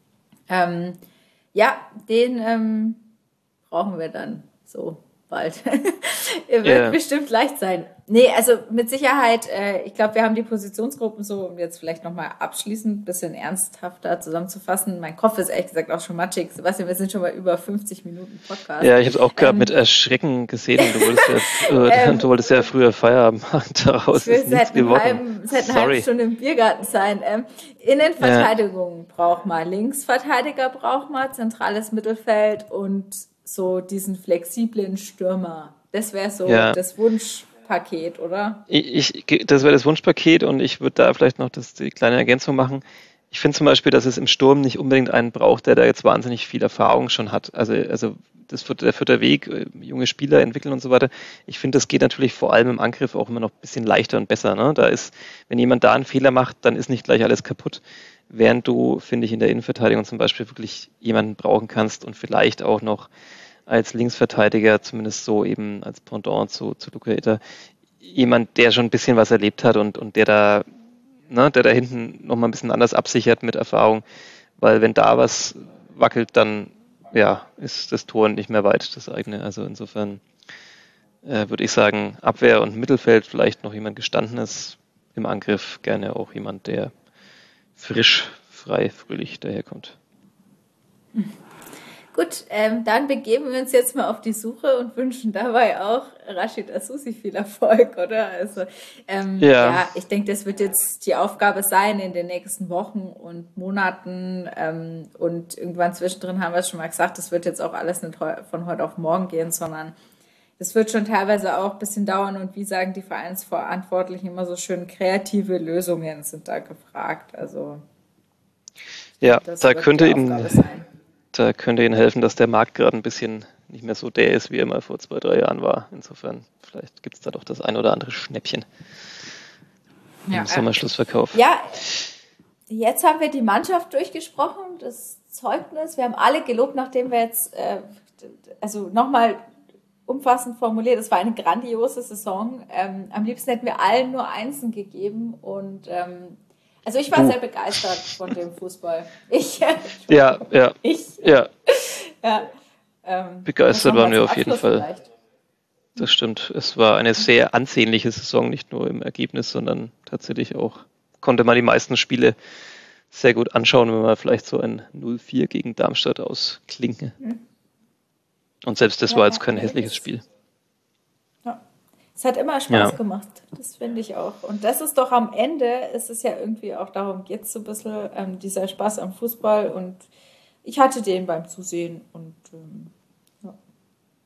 Den brauchen wir dann so bald. Er wird bestimmt leicht sein. Nee, also mit Sicherheit, ich glaube, wir haben die Positionsgruppen so, um jetzt vielleicht nochmal abschließend ein bisschen ernsthafter zusammenzufassen. Mein Kopf ist ehrlich gesagt auch schon matschig. Sebastian, wir sind schon mal über 50 Minuten Podcast. Ja, ich habe es auch gerade mit Erschrecken gesehen. Du wolltest ja früher Feierabend machen. Daraus ist nichts geworden. Es hätte eine halbe Stunde im Biergarten sein. Innenverteidigung braucht man, Linksverteidiger braucht man, zentrales Mittelfeld und so diesen flexiblen Stürmer. Das wäre so das Wunschpaket, oder? Das wäre das Wunschpaket und ich würde da vielleicht noch die kleine Ergänzung machen. Ich finde zum Beispiel, dass es im Sturm nicht unbedingt einen braucht, der da jetzt wahnsinnig viel Erfahrung schon hat. Also der vierte Weg, junge Spieler entwickeln und so weiter. Ich finde, das geht natürlich vor allem im Angriff auch immer noch ein bisschen leichter und besser. Ne? Wenn jemand da einen Fehler macht, dann ist nicht gleich alles kaputt. Während du, finde ich, in der Innenverteidigung zum Beispiel wirklich jemanden brauchen kannst und vielleicht auch noch als Linksverteidiger, zumindest so eben als Pendant zu Luca Itter, jemand, der schon ein bisschen was erlebt hat und der da hinten nochmal ein bisschen anders absichert mit Erfahrung, weil wenn da was wackelt, dann ist das Tor nicht mehr weit, das eigene. Also insofern würde ich sagen, Abwehr und Mittelfeld vielleicht noch jemand Gestandenes, im Angriff gerne auch jemand, der frisch, frei, fröhlich daherkommt. Gut, dann begeben wir uns jetzt mal auf die Suche und wünschen dabei auch Rashid Asusi viel Erfolg, oder? Also ich denke, das wird jetzt die Aufgabe sein in den nächsten Wochen und Monaten und irgendwann zwischendrin haben wir es schon mal gesagt, das wird jetzt auch alles nicht von heute auf morgen gehen, sondern das wird schon teilweise auch ein bisschen dauern und wie sagen die Vereinsverantwortlichen immer so schön, kreative Lösungen sind da gefragt. Also da könnte Ihnen helfen, dass der Markt gerade ein bisschen nicht mehr so der ist, wie er mal vor 2-3 Jahren war. Insofern, vielleicht gibt es da doch das ein oder andere Schnäppchen im Sommerschlussverkauf. Ja, jetzt haben wir die Mannschaft durchgesprochen, das Zeugnis. Wir haben alle gelobt, nachdem wir jetzt nochmal umfassend formuliert, es war eine grandiose Saison. Am liebsten hätten wir allen nur Einsen gegeben und ich war sehr begeistert von dem Fußball. Begeistert waren wir auf jeden Fall. Vielleicht. Das stimmt. Es war eine sehr ansehnliche Saison, nicht nur im Ergebnis, sondern tatsächlich auch, konnte man die meisten Spiele sehr gut anschauen, wenn man vielleicht so ein 0-4 gegen Darmstadt ausklinge. Und selbst das war jetzt kein hässliches Spiel. Ja. Es hat immer Spaß gemacht, das finde ich auch. Und das ist doch am Ende, ist es ja irgendwie auch darum, geht es so ein bisschen, dieser Spaß am Fußball. Und ich hatte den beim Zusehen. Und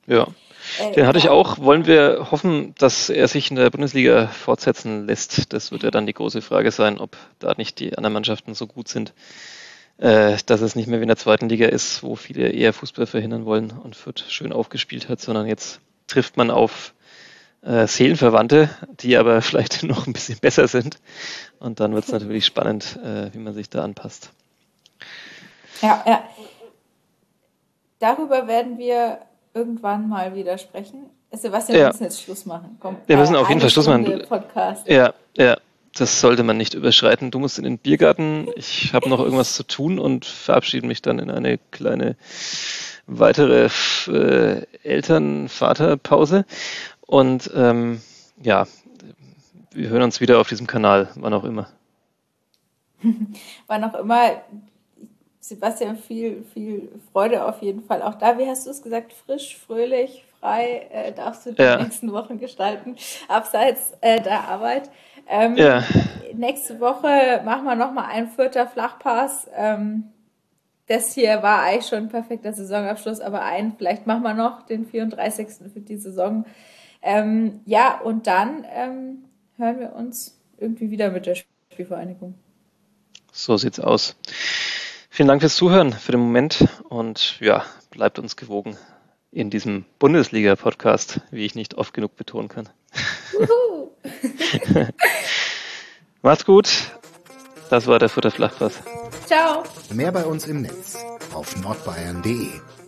Ja, den hatte ich auch. Wollen wir hoffen, dass er sich in der Bundesliga fortsetzen lässt? Das wird ja dann die große Frage sein, ob da nicht die anderen Mannschaften so gut sind, dass es nicht mehr wie in der zweiten Liga ist, wo viele eher Fußball verhindern wollen und Fürth schön aufgespielt hat, sondern jetzt trifft man auf Seelenverwandte, die aber vielleicht noch ein bisschen besser sind. Und dann wird es natürlich spannend, wie man sich da anpasst. Ja. Darüber werden wir irgendwann mal wieder sprechen. Sebastian, wir müssen jetzt Schluss machen. Komm, wir müssen auf jeden Fall Schluss machen. Podcast. Ja, das sollte man nicht überschreiten. Du musst in den Biergarten. Ich habe noch irgendwas zu tun und verabschiede mich dann in eine kleine weitere Eltern-Vater-Pause. Und wir hören uns wieder auf diesem Kanal, wann auch immer. Wann auch immer. Sebastian, viel Freude auf jeden Fall auch da. Wie hast du es gesagt? Frisch, fröhlich, frei darfst du die nächsten Wochen gestalten, abseits der Arbeit. Nächste Woche machen wir nochmal einen Fürther Flachpass. Das hier war eigentlich schon ein perfekter Saisonabschluss, aber vielleicht machen wir noch den 34. für die Saison. Und dann hören wir uns irgendwie wieder mit der Spielvereinigung. So sieht's aus. Vielen Dank fürs Zuhören für den Moment und bleibt uns gewogen in diesem Bundesliga-Podcast, wie ich nicht oft genug betonen kann. Macht's gut. Das war der Fürther Flachpass. Ciao. Mehr bei uns im Netz auf nordbayern.de.